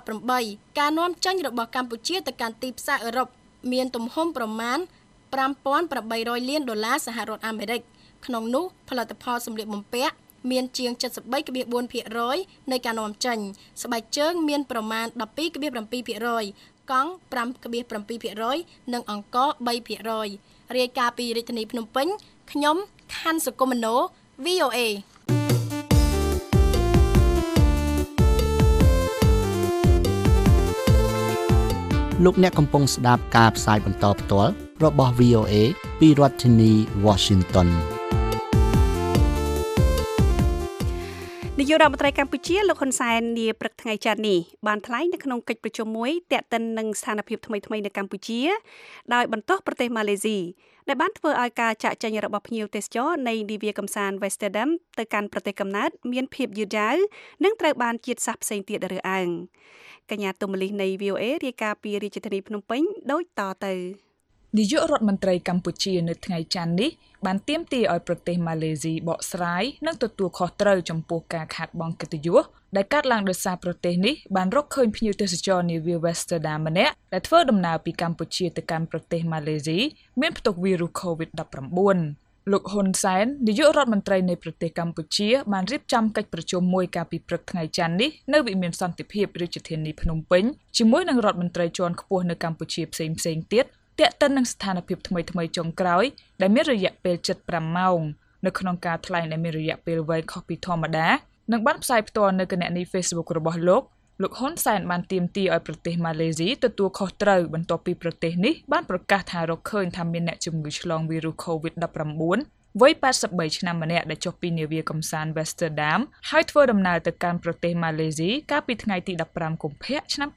2018ការនាំចេញរបស់កម្ពុជាទៅកាន់ទីផ្សារអឺរ៉ុបមានទំហំប្រមាណ$5,800 លានសហរដ្ឋអាមេរិកក្នុងនោះផលិតផលសម្លៀកបំពាក់មានជាង 73.4% នៃការនាំចេញស្បែកជើងមានប្រមាណ 12.7%កង់ 5.7% និងអង្ករ 3%រាយការណ៍ពីរាជធានីភ្នំពេញខ្ញុំខាន់សុគមនោ VOA លោកអ្នកកំពុងស្ដាប់ការផ្សាយបន្តផ្ទាល់របស់ VOA ពីរដ្ឋធានី Washington នាយករដ្ឋមន្ត្រីកម្ពុជាលោកហ៊ុនសែននាព្រឹកថ្ងៃច័ន្ទនេះបានថ្លែងនៅក្នុងកិច្ចប្រជុំមួយទាក់ទិននឹងស្ថានភាពថ្មីៗនៅកម្ពុជាដោយបន្តប្រទេសម៉ាឡេស៊ីដែលបានធ្វើឲ្យការចាក់ចែងរបស់ភ្ញៀវទេសចរនៃនាវាកំសាន្ត Westerdam ទៅកាន់ប្រទេសកំណើតមានភាពយឺតយ៉ាវនិងត្រូវបានជាតិសាសន៍ផ្សេងទៀតរើសអើងកញ្ញាទុំលីសនៃ VOA រាយការណ៍ពីរាជធានីភ្នំពេញដូចតទៅនាយករដ្ឋមន្ត្រីកម្ពុជានៅថ្ងៃច័ន្ទនេះបានទាមទារឲ្យប្រទេសម៉ាឡេស៊ីបកស្រាយនិងទទួលខុសត្រូវចំពោះការខាតបង់កិត្តិយសដែលកើតឡើងដោយសារប្រទេសនេះបានរកឃើញភ្ញៀវទេសចរនាវា Westerdam ម្នាក់ដែលធ្វើដំណើរពីកម្ពុជាទៅកាន់ប្រទេសម៉ាឡេស៊ីមានផ្ទុកវីរុស COVID-19 លោកហ៊ុនសែននាយករដ្ឋមន្ត្រីនៃប្រទេសកម្ពុជាបានរៀបចំកិច្ចប្រជុំមួយកាលពីព្រឹកថ្ងៃច័ន្ទនេះនៅវិមានសន្តិភាពរាជធានីភ្នំពេញជាមួយនឹងរដ្ឋមន្ត្រីជាន់ខ្ពស់នៅកម្ពុជាផ្សេងៗទៀតទាក់ទិននឹងស្ថានភាពថ្មីៗចុងក្រោយដែលមានរយៈពេល75ម៉ោងនៅក្នុងការថ្លែងដែលមានរយៈពេលវែងខុសពីធម្មតានិងបានផ្សាយផ្ទាល់នៅគណនី Facebook របស់លោកលោកហ៊ុនសែនបានទាមទារឲ្យប្រទេសម៉ាឡេស៊ីទទួលខុសត្រូវបន្ទាប់ពីប្រទេសនេះបានប្រកាសថារកឃើញថាមានអ្នកជំងឺឆ្លងវីរុស COVID-19 វ័យ83ឆ្នាំម្នាក់ដែលចុះពីនាវាកំសាន្ត Westerdam ហើយធ្វើដំណើរទៅកាន់ប្រទេសម៉ាឡេស៊ីកាលពីថ្ងៃទី15កុម្ភៈឆ្នាំ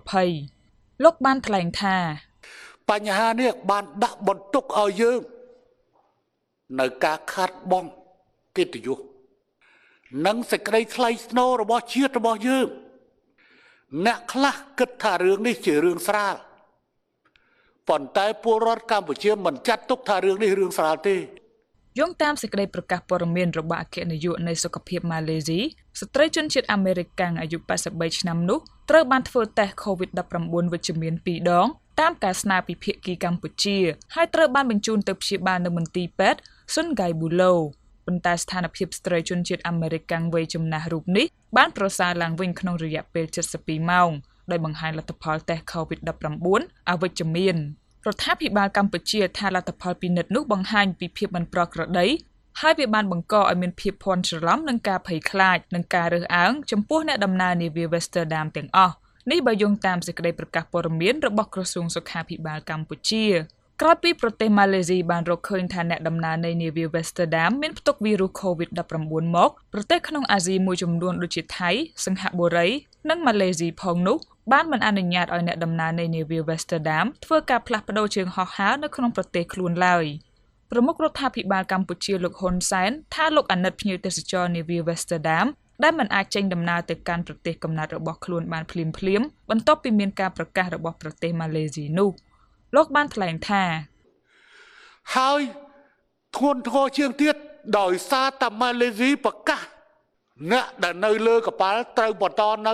2020លោកបានថ្លែងថាបញ្ហានេះបានដាក់បន្ទុកឲ្យយើងនៅការខាតបង់កិត្តិយសនិងសេចក្តីថ្លៃថ្នូររបស់ជាតិរបស់យើងអ្នកខ្លះគិតថារឿងនេះជារឿងស្រាលប៉ុន្តែពលរដ្ឋកម្ពុជាមិនចាត់ទុកថារឿងនេះរឿងស្រាលទេយោងតាមសេចក្តីប្រកាសព័ត៌មានរបស់អគ្គនាយកនៃសុខភាពម៉ាឡេស៊ីស្ត្រីជនជាតិអាមេរិកអាយុ83ឆ្នាំនោះត្រូវបានធ្វើតេស្ត COVID-19 វិជ្ជមាន2ដងតាមការស្នើពីភាគីកម្ពុជាហើយត្រូវបានបញ្ជូនទៅព្យាបាលនៅមន្ទីរពេទ្យ Sungai Buloh ប៉ុន្តែស្ថានភាពស្ត្រីជនជាតិអាមេរិកវ័យចំណាស់រូបនេះបានប្រសើរឡើងវិញក្នុងរយៈពេល72ម៉ោងដោយបង្ហាញលទ្ធផលតេស្ត COVID-19 អវិជ្ជមានរដ្ឋាភិបាលកម្ពុជាថាលទ្ធផលពិនិត្យនោះបង្ហាញពីភាពមិនប្រក្រតីហើយវាបានបង្កឲ្យមានភាពភ័ន្តច្រឡំនិងការភ័យខ្លាចនិងការរើសអើងចំពោះអ្នកដំណើរនាវា Westerdam ទាំងអស់នេះបើយោងតាមសេចក្តីប្រកាសព័ត៌មានរបស់ក្រសួងសុខាភិបាលកម្ពុជាក្រោយពីប្រទេសម៉ាឡេស៊ីបានរកឃើញថាអ្នកដំណើរនៃនាវា Westerdam មានផ្ទុកវីរុស COVID-19 មកប្រទេសក្នុងអាស៊ីមួយចំនួនដូចជាថៃសិង្ហបុរីនិងម៉ាឡេស៊ីផងនោះបានមិនអនុញ្ញាតឲ្យអ្នកដំណើរនៃនាវា Westerdam ធ្វើការផ្លាស់ប្ដូរជើងហោះហើរនៅក្នុងប្រទេសខ្លួនឡើយប្រមុខរដ្ឋាភិបាលកម្ពុជាលោកហ៊ុនសែនថាលោកអាណិតភ្ញៀវទេសចរនាវា Westerdam ដែលមិនអាចចេញដំណើរទៅកាន់ប្រទេសកំណើតរបស់ខ្លួនបានភ្លាមបន្ទាប់ពីមានការប្រកាសរបស់ប្រទេសម៉ាឡេស៊ីនោះលោកបានថ្លែងថាហើយធ្ងន់ធ្ងរជាងទៀតដោយសារតែម៉ាឡេស៊ីប្រកាសអ្នកដែលនៅលើកប៉ាល់ត្រូវបន្តនៅ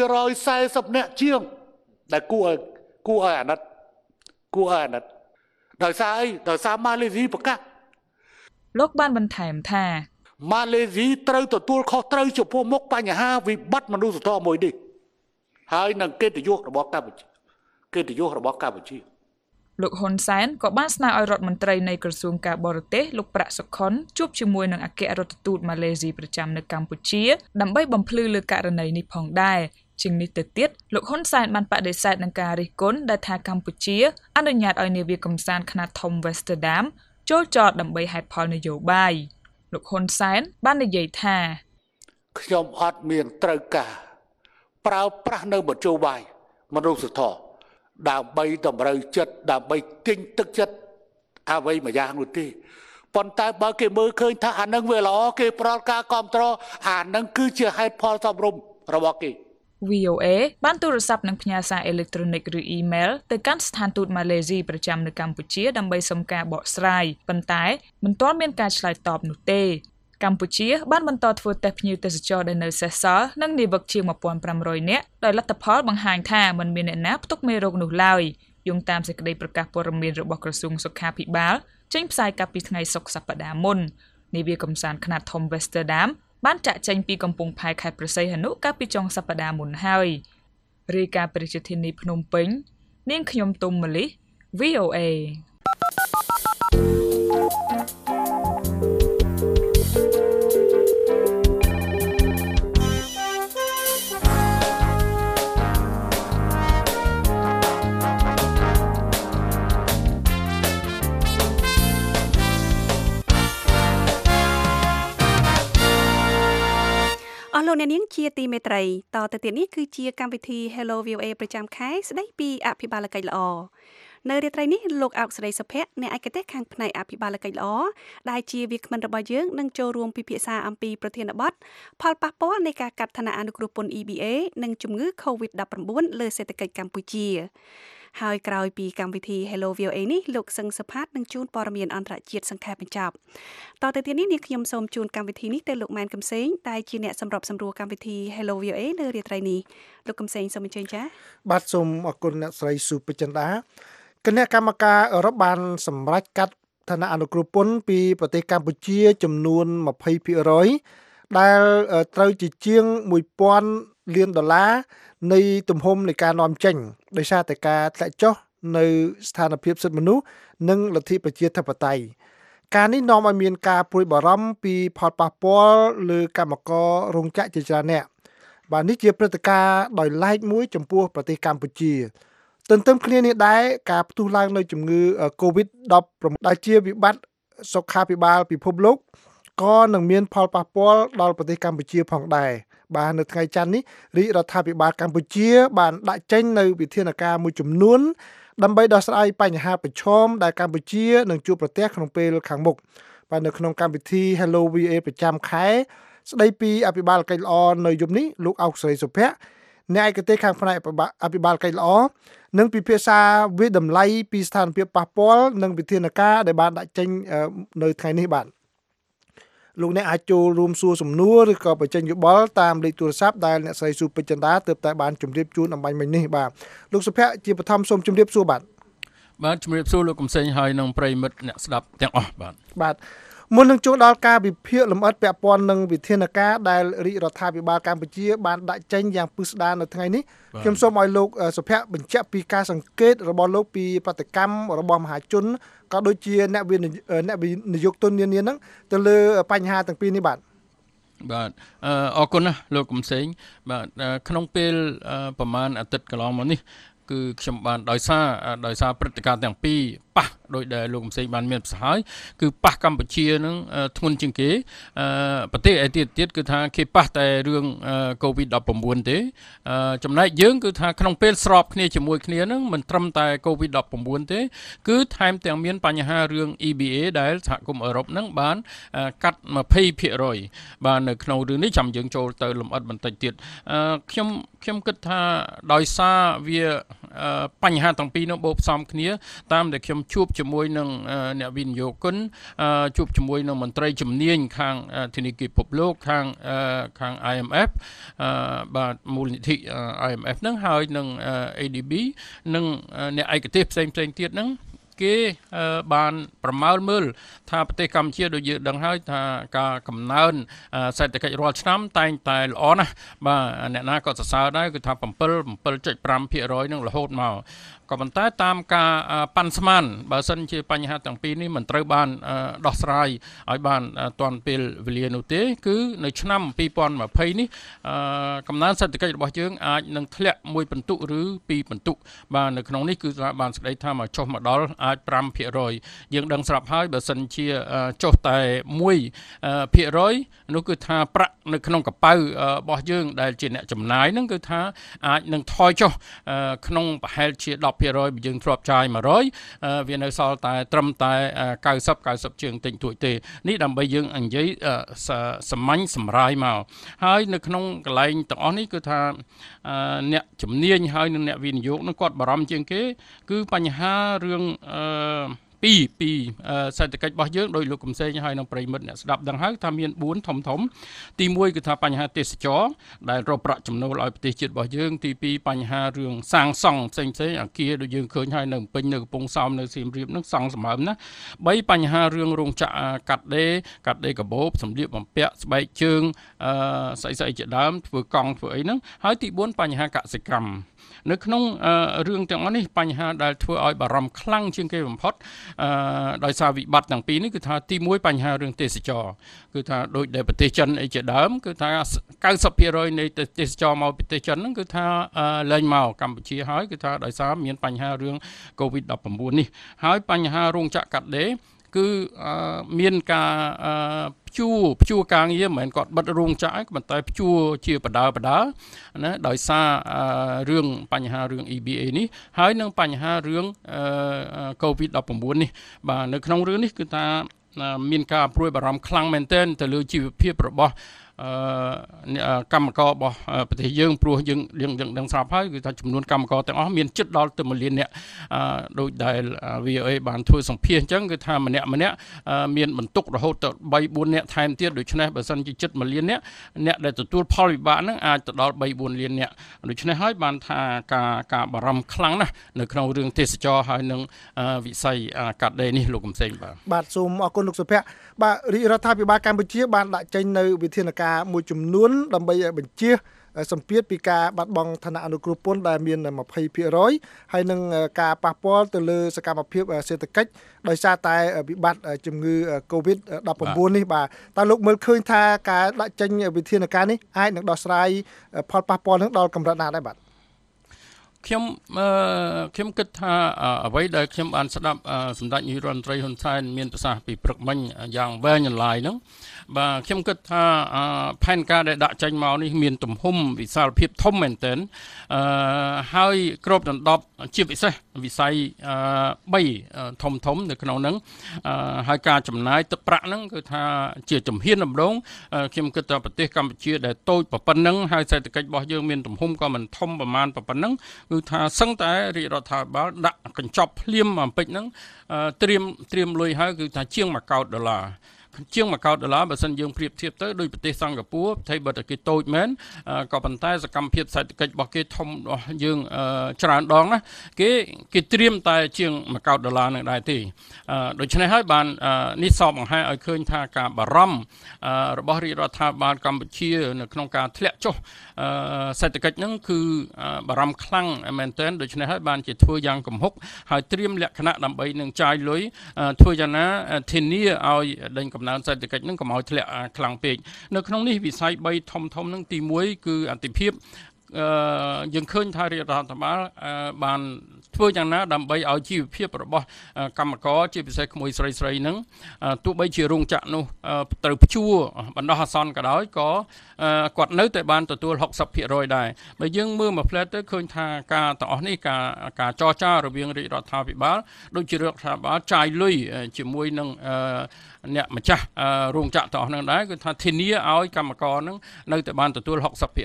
240នាក់ជាងដែលគួរឲ្យអាណិតដោយសារអីដោយសារម៉ាឡេស៊ីប្រកាសលោកបានបន្ថែមថាម៉ាឡេស៊ីត្រូវទទួលខុសត្រូវចំពោះមុខបញ្ហាវិបត្តិមនុស្សធម៌មួយនេះហើយនឹងកិត្តិយសរបស់កម្ពុជាលោកហ៊ុនសែនក៏បានស្នើឲ្យរដ្ឋមន្ត្រីនៃក្រសួងការបរទេសលោកប្រាក់សុខុនជួបជាមួយនឹងអគ្គរដ្ឋទូតម៉ាឡេស៊ីប្រចាំនៅកម្ពុជាដើម្បីបំភ្លឺលើករណីនេះផងដែរជាងនេះទៅទៀតលោកហ៊ុនសែនបានបដិសេធនឹងការរិះគន់ដែលថាកម្ពុជាអនុញ្ញាតឲ្យនាវាកំសាន្តខ្នាតធំ Westerdam ចូលចតដើម្បីហេតុផលនយោបាយលោកហ៊ុនសែនបាននិយាយថាខ្ញុំអត់មានត្រូវការប្រើប្រាស់នៅមធ្យោបាយមនុស្សធម៌ដើម្បីតម្រូវចិត្តដើម្បីទិញទឹកចិត្តអ្វីមួយយ៉ាងនោះទេប៉ុន្តែបើគេមើលឃើញថាអានឹងវាល្អគេប្រល់ការគ្រប់គ្រងអានឹងគឺជាហេតុផលសមរម្យរបស់គេ VOA បានទូរស័ព្ទនិងផ្ញើសារអេឡិចត្រូនិកឬអ៊ីមែលទៅកាន់ស្ថានទូតម៉ាឡេស៊ីប្រចាំនៅកម្ពុជាដើម្បីសុំការបកស្រាយប៉ុន្តែមិនទាន់មានការឆ្លើយតបនោះទេកម្ពុជាបានបន្តធ្វើតេស្តភ្ញៀវទេសចរដែលនៅសេសសល់និងនាវិកជាង 1,500 នាក់ដោយលទ្ធផលបង្ហាញថាមិនមានអ្នកណាផ្ទុកមេរោគនោះឡើយយោងតាមសេចក្តីប្រកាសព័ត៌មានរបស់ក្រសួងសុខាភិបាលចេញផ្សាយកាលពីថ្ងៃសុក្រសប្តាហ៍មុននាវាកំសាន្តខ្នាតធំ Westerdam បានចាក់ចេញពីកំពង់ផែខេត្តព្រះសីហនុកាលពីចុងសប្តាហ៍មុនហើយរាយការណ៍ពីរាជធានីភ្នំពេញនាងខ្ញុំទុំម៉ាលី VOA លោកអ្នកនាងជាទីមេត្រីតទៅទៀតនេះគឺជាកម្មវិធី Hello VOA ប្រចាំខែស្ដីពីអភិបាលកិច្ចល្អនៅរាត្រីនេះលោកអោកស្រីសុភ័ក្រអ្នកឯកទេសខាងផ្នែកអភិបាលកិច្ចល្អដែលជាវាគ្មិនរបស់យើងនឹងចូលរួមពិភាក្សាអំពីប្រធានបទផលប៉ះពាល់នៃការកាត់ឋានៈអនុគ្រោះពន្ធ EBA និងជំងឺ COVID-19 លើសេដ្ឋកិច្ចកម្ពុជាហើយក្រោយពីកម្មវិធី Hello VOA នេះលោកសឹងសុផាតនឹងជូនព័ត៌មានអន្តរជាតិសង្ខេបបញ្ចប់តទៅទៀតនេះនាងខ្ញុំសូមជូនកម្មវិធីនេះទៅលោកម៉ែនកំសែងដែលជាអ្នកសម្របសម្រួលកម្មវិធី Hello VOA នៅរាត្រីនេះលោកកំសែងសូមអញ្ជើញចា៎បាទសូមអរគុណអ្នកស្រីស៊ូពេជ្រចិន្តាគណៈកម្មការអឺរ៉ុបបានសម្រេចកាត់ឋានៈអនុគ្រោះពន្ធពីប្រទេសកម្ពុជាចំនួន 20% ដែលត្រូវជាជាង $1,000 លាននៃទំហំនៃការនាំចេញដោយសារតែការធ្លាក់ចុះនៅស្ថានភាពសិទ្ធិមនុស្សនិងលទ្ធិប្រជាធិបតេយ្យការនេះនាំឲ្យមានការព្រួយបារម្ភពីផលប៉ះពាល់លើកម្មកររោងចក្រជាច្រើនអ្នកបាទនេះជាព្រឹត្តិការណ៍ដោយឡែកមួយចំពោះប្រទេសកម្ពុជាទន្ទឹមគ្នានេះដែរការផ្ទុះឡើងនៃជំងឺ COVID-19 ដែលជាវិបត្តិសុខាភិបាលពិភពលោកក៏នឹងមានផលប៉ះពាល់ដល់ប្រទេសកម្ពុជាផងដែរបាទនៅថ្ងៃច័ន្ទនេះរាជរដ្ឋាភិបាលកម្ពុជាបានដាក់ចេញនៅវិធានការមួយចំនួនដើម្បីដោះស្រាយបញ្ហាប្រឈមដែលកម្ពុជានឹងជួបប្រទះក្នុងពេលខាងមុខបាទនៅក្នុងកម្មវិធី Hello VA ប្រចាំខែស្ដីពីអភិបាលកិច្ចល្អនៅយប់នេះលោកអោកស្រីសុភ័ក្រអ្នកឯកទេសខាងផ្នែកអភិបាលកិច្ចល្អនឹងពិភាក្សាវិតម្លៃពីស្ថានភាពប៉ះពាល់និងវិធានការដែលបានដាក់ចេញនៅថ្ងៃនេះបាទលោកអ្នកអាចចូលរួមសួរសំណួរឬក៏បញ្ចេញយោបល់តាមលេខទូរស័ព្ទដែលអ្នកស្រីសុពេជ្រចន្ទាទើបតែបានជម្រាបជូនអំបញ្ញមិញនេះបាទលោកសុភ័ក្រជាបឋមសូមជម្រាបសួរបាទជម្រាបសួរលោកកំសែងហើយនឹងប្រិយមិត្តអ្នកស្ដាប់ទាំងអស់បាទមុននឹងចូលដល់ការវិភាគលម្អិតពាក់ព័ន្ធនឹងវិធានការដែលរាជរដ្ឋាភិបាលកម្ពុជាបានដាក់ចេញយ៉ាងពិស្ដារនៅថ្ងៃនេះខ្ញុំសូមឲ្យលោកសុភ័ក្របញ្ជាក់ពីការសង្កេតរបស់លោកពីប្រតិកម្មរបស់មហាជនក៏ដូចជាអ្នកវិនិយោគទុននានាហ្នឹងទៅលើបញ្ហាទាំងពីរនេះបាទអរគុណណាស់លោកកំសែងបាទក្នុងពេលប្រហែលអាទិត្យកន្លងមកនេះគឺខ្ញុំបានដោយសារព្រឹត្តិការណ៍ទាំងពីរប៉ះដោយដែលលោកកំសែងបានមានប្រសាសន៍ហើយគឺប៉ះកម្ពុជានឹងធ្ងន់ជាងគេប្រទេសឯទៀតគឺថាគេប៉ះតែរឿង COVID-19 ទេចំណែកយើងគឺថាក្នុងពេលស្របគ្នាជាមួយគ្នានឹងមិនត្រឹមតែ COVID-19 ទេគឺថែមទាំងមានបញ្ហារឿង EBA ដែលសហគមន៍អឺរ៉ុបនឹងបានកាត់ 20% បាទនៅក្នុងរឿងនេះចាំយើងចូលទៅលម្អិតបន្តិចទៀតខ្ញុំគិតថាដោយសារវាបញ្ហាទាំងពីរនោះបូកផ្សំគ្នាតាមដែលខ្ញុំជួបជាមួយនឹងអ្នកវិនិយោគិនជួបជាមួយនឹងមន្ត្រីជំនាញខាងធនាគារពិភពលោកខាង IMF បាទមូលនិធិ IMF ហ្នឹងហើយនឹង ADB និងអ្នកឯកទេសផ្សេងទៀតហ្នឹងគេបានប្រមាលមើលថាប្រទេសកម្ពុជាដូចយើងដឹងហើយថាការកំណើនសេដ្ឋកិច្ចរាល់ឆ្នាំតែងតែល្អណាស់បាទអ្នកណាក៏សរសើរដែរគឺថា 7.5% នឹងរហូតមកក៏ប៉ុន្តែតាមការប៉ាន់ស្មានបើសិនជាបញ្ហាទាំងពីរនេះមិនត្រូវបានដោះស្រាយឲ្យបានទាន់ពេលវេលានោះទេគឺនៅឆ្នាំ2020នេះកំណើនសេដ្ឋកិច្ចរបស់យើងអាចនឹងធ្លាក់1ពិន្ទុឬ2ពិន្ទុបាទនៅក្នុងនេះគឺបានសេចក្តីថាមកចុះមកដល់អាច 5% យើងដឹងស្រាប់ហើយបើសិនជាចុះតែ 1% នោះគឺថាប្រាក់នៅក្នុងកប៉ៅរបស់យើងដែលជាអ្នកចំណាយហ្នឹងគឺថាអាចនឹងថយចុះក្នុងប្រហែលជា10% យើងធ្លាប់ចាយ100វានៅសល់តែត្រឹមតែ90 ជើងតិចតួចទេនេះដើម្បីយើងនិយាយសាមញ្ញសម្រាយមកហើយនៅក្នុងកន្លែងទាំងអស់នេះគឺថាអ្នកជំនាញហើយនិងអ្នកវិនិយោគនឹងគាត់បារម្ភជាងគេគឺបញ្ហារឿងពីសេដ្ឋកិច្ចរបស់យើងដោយលោកកំសែងហើយនឹងប្រិមិត្តអ្នកស្ដាប់ដឹងហើយថាមាន4ធំទី1គឺថាបញ្ហាទេសចរដែលរកប្រាក់ចំណូលឲ្យប្រទេសជាតិរបស់យើងទី2បញ្ហារឿងសាងសង់ផ្សេងអគារដូចយើងឃើញហើយនៅភ្នំពេញនៅកំពង់សោមនៅសៀមរាបនឹងសង់សម្បើមណា3បញ្ហារឿងរោងចក្រកាត់ដេរកាបូបសម្លៀកបំពាក់ស្បែកជើងស្អីជាដើមធ្វើកង់ធ្វើអីហ្នឹងហើយទី4បញ្ហាកសិកម្មនៅក្នុងរឿងទាំងអស់នេះបញ្ហាដែលធ្វើឲ្យបារម្ភខ្លាំងជាងគេបំផុតដោយសារវិបត្តិទាំងពីរនេះគឺថាទី1បញ្ហារឿងទេសចរគឺថាដូចដែលប្រទេសចិនអីជាដើមគឺថា 90% នៃទេសចរមកប្រទេសចិនហ្នឹងគឺថាលែងមកកម្ពុជាហើយគឺថាដោយសារមានបញ្ហារឿង COVID-19 នេះហើយបញ្ហារោងចក្រកាត់ដេរគឺមានការព្យួរការងារមិនមែនគាត់បិទរោងចក្រប៉ុន្តែព្យួរជាបដាណាដោយសាររឿងបញ្ហារឿង EBA នេះហើយនឹងបញ្ហារឿង COVID-19 នេះបាទនៅក្នុងរឿងនេះគឺថាមានការព្រួយបារម្ភខ្លាំងមែនទែនទៅលើជីវភាពរបស់កម្មកររបស់ប្រទេសយើងព្រោះយើងដឹងស្រាប់ហើយគឺថាចំនួនកម្មករទាំងអស់មានជិតដល់ទៅ1លានអ្នកដោយដែល VOA បានធ្វើសម្ភាសអញ្ចឹងគឺថាម្នាក់មានបន្ទុករហូតទៅ 3-4 អ្នកថែមទៀតដូច្នេះបើសិនជាជិត1លានអ្នកដែលទទួលផលវិបាកហ្នឹងអាចទៅដល់ 3-4 លានអ្នកដូច្នេះហើយបានថាការបារម្ភខ្លាំងណាស់នៅក្នុងរឿងទេសចរហើយនឹងវិស័យកាត់ដេរនេះលោកកំសែងបាទសូមអរគុណលោកសុភ័ក្របាទរាជរដ្ឋាភិបាលកម្ពុជាបានដាក់ចេញនៅវិធានការមួយចំនួនដើម្បីបញ្ជៀសសម្ពាធពីការបាត់បង់ឋានៈអនុគ្រោះពន្ធដែលមាន 20% ហើយនឹងការប៉ះពាល់ទៅលើសកម្មភាពសេដ្ឋកិច្ចដោយសារតែវិបត្តិជំងឺ COVID-19 នេះបាទតើលោកមើលឃើញថាការដាក់ចេញវិធានការនេះអាចនឹងដោះស្រាយផលប៉ះពាល់នឹងដល់កម្រិតណាដែរបាទខ្ញុំគិតថាអ្វីដែលខ្ញុំបានស្ដាប់សម្ដេចនាយករដ្ឋមន្ត្រីហ៊ុនសែនមានប្រសាសន៍ពីព្រឹកមិញយ៉ាងវែងអន្លាយហ្នឹងបាទខ្ញុំគិតថាផែនការដែលដាក់ចេញមកនេះមានទំហំវិសាលភាពធំមែនទែនហើយគ្របដណ្ដប់ជាពិសេសវិស័យ3ធំនៅក្នុងហ្នឹងហើយការចំណាយទឹកប្រាក់ហ្នឹងគឺថាជាជំហានដំបូងខ្ញុំគិតថាប្រទេសកម្ពុជាដែលតូចប៉ុណ្ណឹងហើយសេដ្ឋកិច្ចរបស់យើងមានទំហំក៏មិនធំប្រមាណប៉ុណ្ណឹងគឺថាសឹងតែរាជរដ្ឋាភិបាលដាក់កញ្ចប់ភ្លាមអំពេចហ្នឹងត្រៀមលុយហើយគឺថាជាង$1 កោដជាង$1 កោដបើសិនយើងប្រៀបធៀបទៅដោយប្រទេសសិង្ហបុរីប្រទេសបតគេតូចមែនក៏ប៉ុន្តែសកម្មភាពសេដ្ឋកិច្ចរបស់គេធំរបស់យើងច្រើនដងណាគេត្រៀមតែជាង$1 កោដនឹងដែរទេដូច្នេះហើយបាននេះសពបង្ហាញឲ្យឃើញថាការបារម្ភរបស់រាជរដ្ឋាភិបាលកម្ពុជានៅក្នុងការធ្លាក់ចុះសេដ្ឋកិច្ចហ្នឹងគឺបារម្ភខ្លាំងមែនទែនដូច្នេះហើយបានជាធ្វើយ៉ាងគំហុកហើយត្រៀមលក្ខណៈដើម្បីនឹងចាយលុយធ្វើយ៉ាងណាធានាឲ្យដេញកំណើនសេដ្ឋកិច្ចហ្នឹងកុំឲ្យធ្លាក់ខ្លាំងពេកនៅក្នុងនេះវិស័យ3ធំហ្នឹងទី1គឺអតិភិបយើងឃើញថារាជរដ្ឋាភិបាលបានធ្វើយ៉ាងណាដើម្បីឲ្យជីវភាពរបស់កម្មករជាពិសេសក្មួយស្រីហ្នឹងទោះបីជារោងចក្រនោះត្រូវព្យួរបណ្ដោះអាសន្នក៏ដោយក៏គាត់នៅតែបានទទួល 60% ដែរបើយើងមើលមួយផ្លែតទៅឃើញថាការទាំងអស់នេះការចរចារវាងរាជរដ្ឋាភិបាលដូចជារដ្ឋាភិបាលចាយលុយជាមួយនឹងអ្នកម្ចាស់រោងចក្រទាំងអស់ហ្នឹងដែរគឺថាធានាឲ្យកម្មករហ្នឹងនៅតែបានទទួល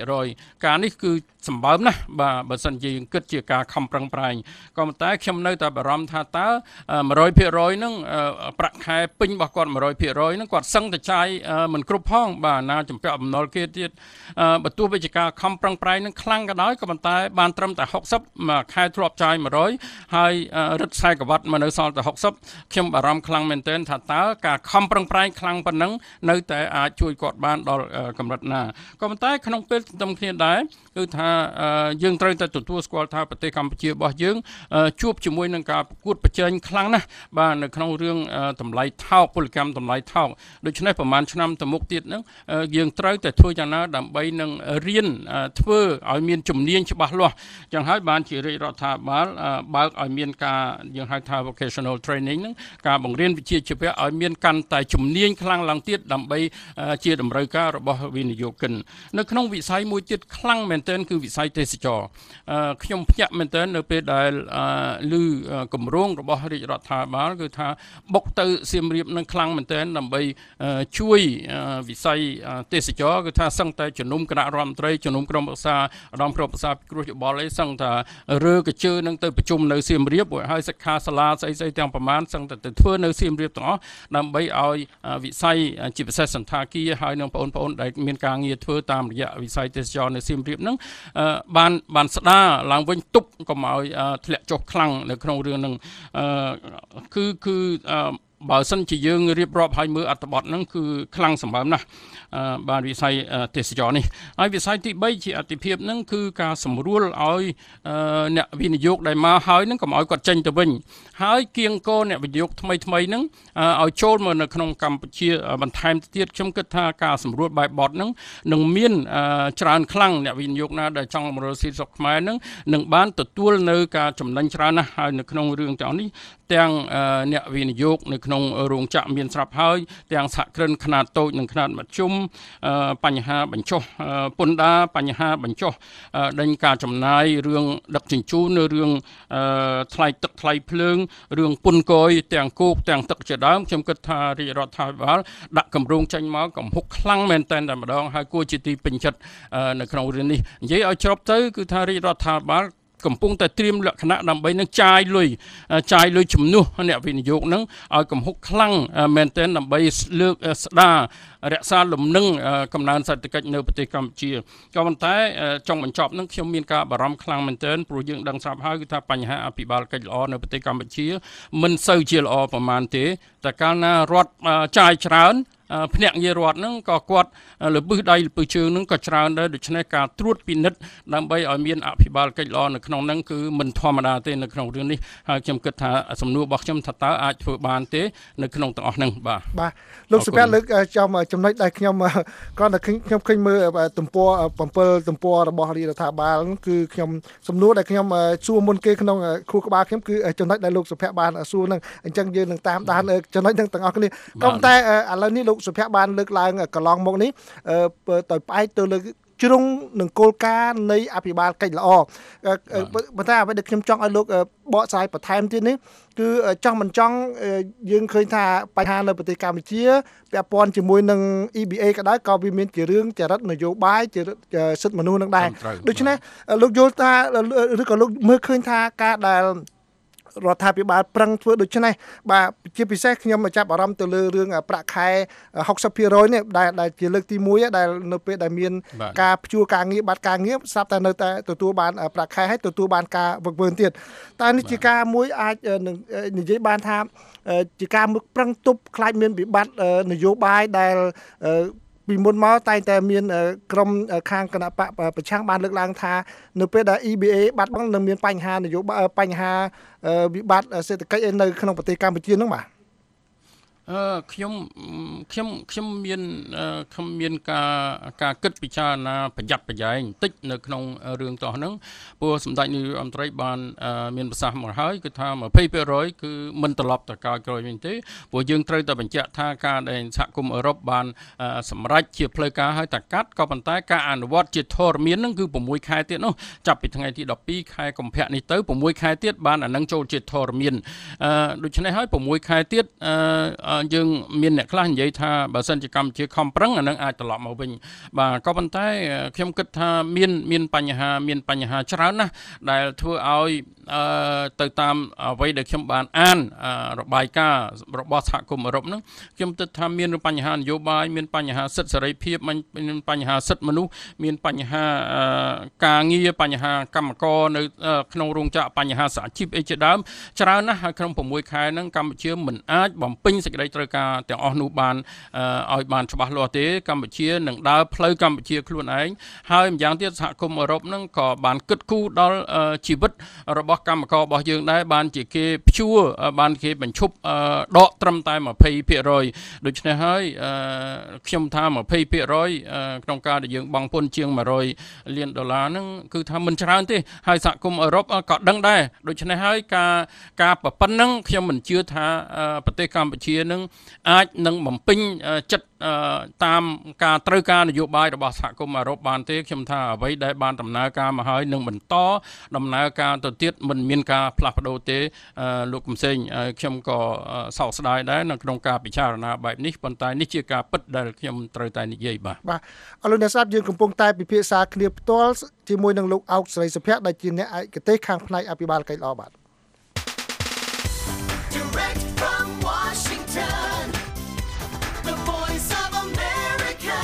60% ការនេះគឺសម្បើមណាស់បាទបើសិនជាយើងគិតជាការខំប្រឹងប្រែងក៏ប៉ុន្តែខ្ញុំនៅតែបារម្ភថាតើ 100% ហ្នឹងប្រាក់ខែពេញរបស់គាត់ 100% ហ្នឹងគាត់សឹងតែចាយមិនគ្រប់ផងបាទណាចំពាក់បំណុលគេទៀតបើទោះបីជាការខំប្រឹងប្រែងហ្នឹងខ្លាំងក៏ដោយក៏ប៉ុន្តែបានត្រឹមតែ 60 មួយខែធ្លាប់ចាយ 100 ហើយរឹតខ្សែក្រវ៉ាត់មកនៅសល់តែ 60 ខ្ញុំបារម្ភខ្លាំងមែនទែនថាតើការខំប្រឹងប្រែងខ្លាំងប៉ុណ្ណឹងនៅតែអាចជួយគាត់បានដល់កម្រិតណាក៏ប៉ុន្តែក្នុងពេលទន្ទឹមគ្នាដែរគឺថាយើងត្រូវតែទទួលស្គាល់ថាប្រទេសកម្ពុជារបស់យើងជួបជាមួយនឹងការប្រកួតប្រជែងខ្លាំងណាស់បាទនៅក្នុងរឿងតម្លៃថោកពលកម្មតម្លៃថោកដូច្នេះប្រហែលឆ្នាំទៅមុខទៀតហ្នឹងយើងត្រូវតែធ្វើយ៉ាងណាដើម្បីនឹងរៀនធ្វើឲ្យមានជំនាញច្បាស់លាស់ចឹងហើយបានជារាជរដ្ឋាភិបាលបើកឲ្យមានការយើងហៅថា vocational training ហ្នឹងការបង្រៀនវិជ្ជាជីវៈឲ្យមានកាន់តែជំនាញខ្លាំងឡើងទៀតដើម្បីជាតម្រូវការរបស់វិនិយោគិននៅក្នុងវិស័យមួយទៀតខ្លាំងមែនទែនគឺវិស័យទេសចរខ្ញុំភ្ញាក់មែនទែននៅពេលដែលឮគម្រោងរបស់រាជរដ្ឋាភិបាលគឺថាបុកទៅសៀមរាបនឹងខ្លាំងមែនទែនដើម្បីជួយវិស័យទេសចរគឺថាសឹងតែជំនុំគណៈរដ្ឋមន្ត្រីជំនុំក្រុមប្រឹក្សាឧត្តមក្រុមប្រឹក្សាពិគ្រោះយោបល់អីសឹងថារើកជើនឹងទៅប្រជុំនៅសៀមរាបហើយសិក្ខាសាលាស្អីទាំងប្រមាណសឹងតែទៅធ្វើនៅសៀមរាបទាំងអស់ដើម្បីឲ្យវិស័យជាពិសេសសន្តាគារហើយនឹងបងប្អូនដែលមានការងារធ្វើតាមរយៈវិស័យទេសចរនៅសៀមរាបហ្នឹងបានស្ដារឡើងវិញទប់កុំឲ្យធ្លាក់ចុះខ្លាំងនៅក្នុងរឿងហ្នឹងគឺបើសិនជាយើងរៀបរាប់ឲ្យមើលអត្ថបទហ្នឹងគឺខ្លាំងសម្បើមណាស់បាទវិស័យទេសចរនេះហើយវិស័យទី3ជាអតិភិបហ្នឹងគឺការសម្រួលឲ្យអ្នកវិនិយោគដែលមកហើយហ្នឹងកុំឲ្យគាត់ចេញទៅវិញហើយគៀងគរអ្នកវិនិយោគថ្មីហ្នឹងឲ្យចូលមកនៅក្នុងកម្ពុជាបន្ថែមទៀតខ្ញុំគិតថាការសម្រួលបែបបទហ្នឹងនឹងមានច្រើនខ្លាំងអ្នកវិនិយោគណាដែលចង់មករកស៊ីស្រុកខ្មែរហ្នឹងនឹងបានទទួលនៅការចំណេញច្រើនណាស់ហើយនៅក្នុងរឿងទាំងនេះទាំងអ្នកវិនិយោគនៅក្នុងរោងចក្រមានស្រាប់ហើយទាំងសហគ្រិនខ្នាតតូចនិងខ្នាតមធ្យមបញ្ហាបញ្ចុះពន្ធដារបញ្ហាបញ្ចុះដេញការចំណាយរឿងដឹកជញ្ជូននៅរឿងថ្លៃទឹកថ្លៃភ្លើងរឿងពន្ធគយទាំងគោកទាំងទឹកជាដើមខ្ញុំគិតថារាជរដ្ឋាភិបាលដាក់គម្រោងចេញមកកំហុកខ្លាំងមែនតែម្ដងហើយគួរជាទីពេញចិត្តនៅក្នុងរឿងនេះនិយាយឲ្យជ្រប់ទៅគឺថារាជរដ្ឋាភិបាលកំពុងតែត្រៀមលក្ខណៈដើម្បីនឹងចាយលុយជំនួសអ្នកវិនិយោគនឹងឲ្យកំហុកខ្លាំងមែនទែនដើម្បីលើកស្ដាររក្សាលំនឹងកំណើនសេដ្ឋកិច្ចនៅប្រទេសកម្ពុជាក៏ប៉ុន្តែចុងបញ្ចប់នឹងខ្ញុំមានការបារម្ភខ្លាំងមែនទែនព្រោះយើងដឹងស្រាប់ហើយគឺថាបញ្ហាអភិបាលកិច្ចល្អនៅប្រទេសកម្ពុជាមិនសូវជាល្អប្រមាណទេតែកាលណារដ្ឋចាយច្រើនភ្នាក់ងាររដ្ឋហ្នឹងក៏គាត់លើពឹសដៃលើពឹសជើងហ្នឹងក៏ច្រើនដែរដូច្នេះការត្រួតពិនិត្យដើម្បីឲ្យមានអភិបាលកិច្ចល្អនៅក្នុងហ្នឹងគឺមិនធម្មតាទេនៅក្នុងរឿងនេះហើយខ្ញុំគិតថាសំណួររបស់ខ្ញុំថាតើអាចធ្វើបានទេនៅក្នុងទាំងអស់ហ្នឹងបាទលោកសុភ័ក្រលើកចំចំណុចដែលខ្ញុំគ្រាន់តែខ្ញុំឃើញមើលទំព័រ7ទំព័ររបស់រាជរដ្ឋាភិបាលគឺខ្ញុំសំណួរដែលខ្ញុំសួរមុនគេក្នុងខួរក្បាលខ្ញុំគឺចំណុចដែលលោកសុភ័ក្របានសួរហ្នឹងអញ្ចឹងយើងនឹងតាមដានចំណុចហ្នឹងទាំងអស់គ្នាក៏តែឥឡូវនេះលោកសុភ័ក្របានលើកឡើងកន្លងមកនេះទៅផ្អែកទៅលើជ្រុងនឹងគោលការណ៍នៃអភិបាលកិច្ចល្អប៉ុន្តែអ្វីដែលខ្ញុំចង់ឲ្យលោកបកស្រាយបន្ថែមទៀតនេះគឺចង់មិនចង់យើងឃើញថាបញ្ហានៅប្រទេសកម្ពុជាពាក់ព័ន្ធជាមួយនឹង EBA ក៏ដោយក៏វាមានជារឿងចរិតនយោបាយជាសិទ្ធិមនុស្សនឹងដែរដូច្នេះលោកយល់ថាឬក៏លោកមើលឃើញថាការដែលរដ្ឋាភិបាលប្រឹងធ្វើដូច្នេះបាទជាពិសេសខ្ញុំចាប់អារម្មណ៍ទៅលើរឿងប្រាក់ខែ 60% នេះដែលជាលើកទី1ដែលនៅពេលដែលមានការព្យួរការងារបាត់ការងារស្រាប់តែនៅតែទទួលបានប្រាក់ខែហើយទទួលបានការវឹកវើទៀតតែនេះជាការមួយអាចនិយាយបានថាជាការមើលប្រឹងទប់ខ្លាចមានវិបត្តិនយោបាយដែលពីមុនមកតែតែមានក្រុមខាងគណៈបកប្រឆាំងបានលើកឡើងថានៅពេលដែល EBA បាត់បង់នឹងមានបញ្ហានយោបាយបញ្ហាវិបត្តិសេដ្ឋកិច្ចនៅក្នុងប្រទេសកម្ពុជាហ្នឹងបាទខ្ញុំមានការគិតពិចារណាប្រយ័ត្នប្រយែងបន្តិចនៅក្នុងរឿងតោះហ្នឹងព្រោះសម្ដេចនាយករដ្ឋមន្ត្រីបានមានប្រសាសន៍មកហើយគឺថា 20% គឺមិនត្រឡប់ទៅក្រោយវិញទេព្រោះយើងត្រូវតែបញ្ជាក់ថាការដែលសហគមន៍អឺរ៉ុបបានសម្រេចជាផ្លូវការឲ្យតែកាត់ក៏ប៉ុន្តែការអនុវត្តជាធរមានហ្នឹងគឺ6ខែទៀតនោះចាប់ពីថ្ងៃទី12ខែកុម្ភៈនេះទៅ6ខែទៀតបានអានឹងចូលជាធរមានដូច្នេះហើយ6ខែទៀតយើងមានអ្នកខ្លះនិយាយថាបើសិនជាកម្ពុជាខំប្រឹងអានឹងអាចត្រឡប់មកវិញបាទក៏ប៉ុន្តែខ្ញុំគិតថាមានបញ្ហាច្រើនណាស់ដែលធ្វើឲ្យទៅតាមអ្វីដែលខ្ញុំបានអានរបាយការណ៍របស់សហគមន៍អឺរ៉ុបហ្នឹងខ្ញុំគិតថាមានបញ្ហានយោបាយមានបញ្ហាសិទ្ធិសេរីភាពមានបញ្ហាសិទ្ធិមនុស្សមានបញ្ហាការងារបញ្ហាកម្មករនៅក្នុងរោងចក្របញ្ហាសហជីពអីជាដើមច្រើនណាស់ហើយក្នុង6ខែហ្នឹងកម្ពុជាមិនអាចបំពេញសេចក្តីត្រូវការទាំងអស់នោះបានឲ្យបានច្បាស់លាស់ទេកម្ពុជានឹងដើរផ្លូវកម្ពុជាខ្លួនឯងហើយម្យ៉ាងទៀតសហគមន៍អឺរ៉ុបហ្នឹងក៏បានគិតគូរដល់ជីវិតរបស់កម្មកររបស់យើងដែរបានជាគេព្យួរបានគេបញ្ឈប់ដកត្រឹមតែ 20% ដូច្នេះហើយខ្ញុំថា 20% ក្នុងការដែលយើងបង់ពន្ធជាង$100 លានហ្នឹងគឺថាមិនច្រើនទេហើយសហគមន៍អឺរ៉ុបក៏ដឹងដែរដូច្នេះហើយការប៉ុណ្ណឹងខ្ញុំមិនជឿថាប្រទេសកម្ពុជានឹងអាចនឹងបំពេញចិត្តតាមការត្រូវការនយោបាយរបស់សហគមន៍អឺរ៉ុបបានទេខ្ញុំថាអ្វីដែលបានដំណើរការមកហើយនឹងបន្តដំណើរការទៅទៀតមិនមានការផ្លាស់ប្ដូរទេលោកកំសែងខ្ញុំក៏សោកស្ដាយដែរនៅក្នុងការពិចារណាបែបនេះប៉ុន្តែនេះជាការពិតដែលខ្ញុំត្រូវតែនិយាយបាទអរលោកអ្នកស្ដាប់យើងកំពុងតែពិភាក្សាគ្នាផ្ទាល់ជាមួយនឹងលោកអោកស្រីសុភ័ក្រដែលជាអ្នកឯកទេសខាងផ្នែកអភិបាលកិច្ចល្អបាទ Direct from Washington, the voice of America,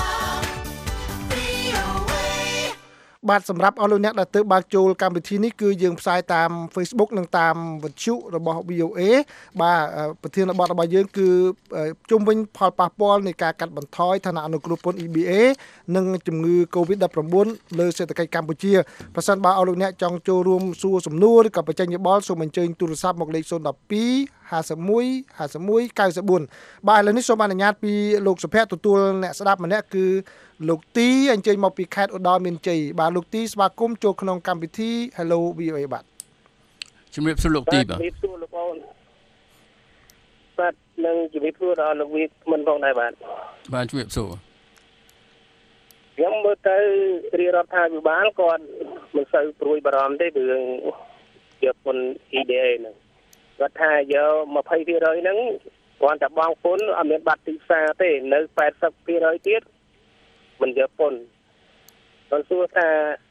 VOA. បាទសម្រាប់អស់លោកអ្នកដែលទើបបើកចូលកម្មវិធីនេះគឺយើងផ្សាយតាម Facebook និងតាមវិទ្យុរបស់ VOA បាទប្រធានបទរបស់យើងគឺជុំវិញផលប៉ះពាល់នៃការកាត់បន្ថយឋានៈអនុគ្រោះពន្ធ EBA និងជំងឺ COVID-19 លើសេដ្ឋកិច្ចកម្ពុជាប្រសិនបើអស់លោកអ្នកចង់ចូលរួមសួរសំណួរឬក៏បញ្ចេញយោបល់សូមអញ្ជើញទូរស័ព្ទមកលេខ012 51 51 94បាទឥឡូវនេះសូមអនុញ្ញាតពីលោកសុភ័ក្រទទួលអ្នកស្ដាប់ម្នាក់គឺលោកទីអញ្ជើញមកពីខេត្តឧត្តរមានជ័យបាទលោកទីស្វាគមន៍ចូលក្នុងកម្មវិធី Hello VOA បាទជំរាបសួរលោកទីបាទជំរាបសួរលោកអូនបាទនឹងជំរាបសួរដល់លោកវិទ្យមិនផងដែរបាទជំរាបសួរខ្ញុំមើលទៅរាជរដ្ឋាភិបាលគាត់មិនសូវព្រួយបារម្ភទេពីរឿងយកពន្ធ EBA ហ្នឹងគាត់ថាយក 20% ហ្នឹងគ្រាន់តែបង់ពន្ធអត់មានបាត់ទីផ្សារទេនៅ 80% ទៀតមិនយកពន្ធគាត់សួរថា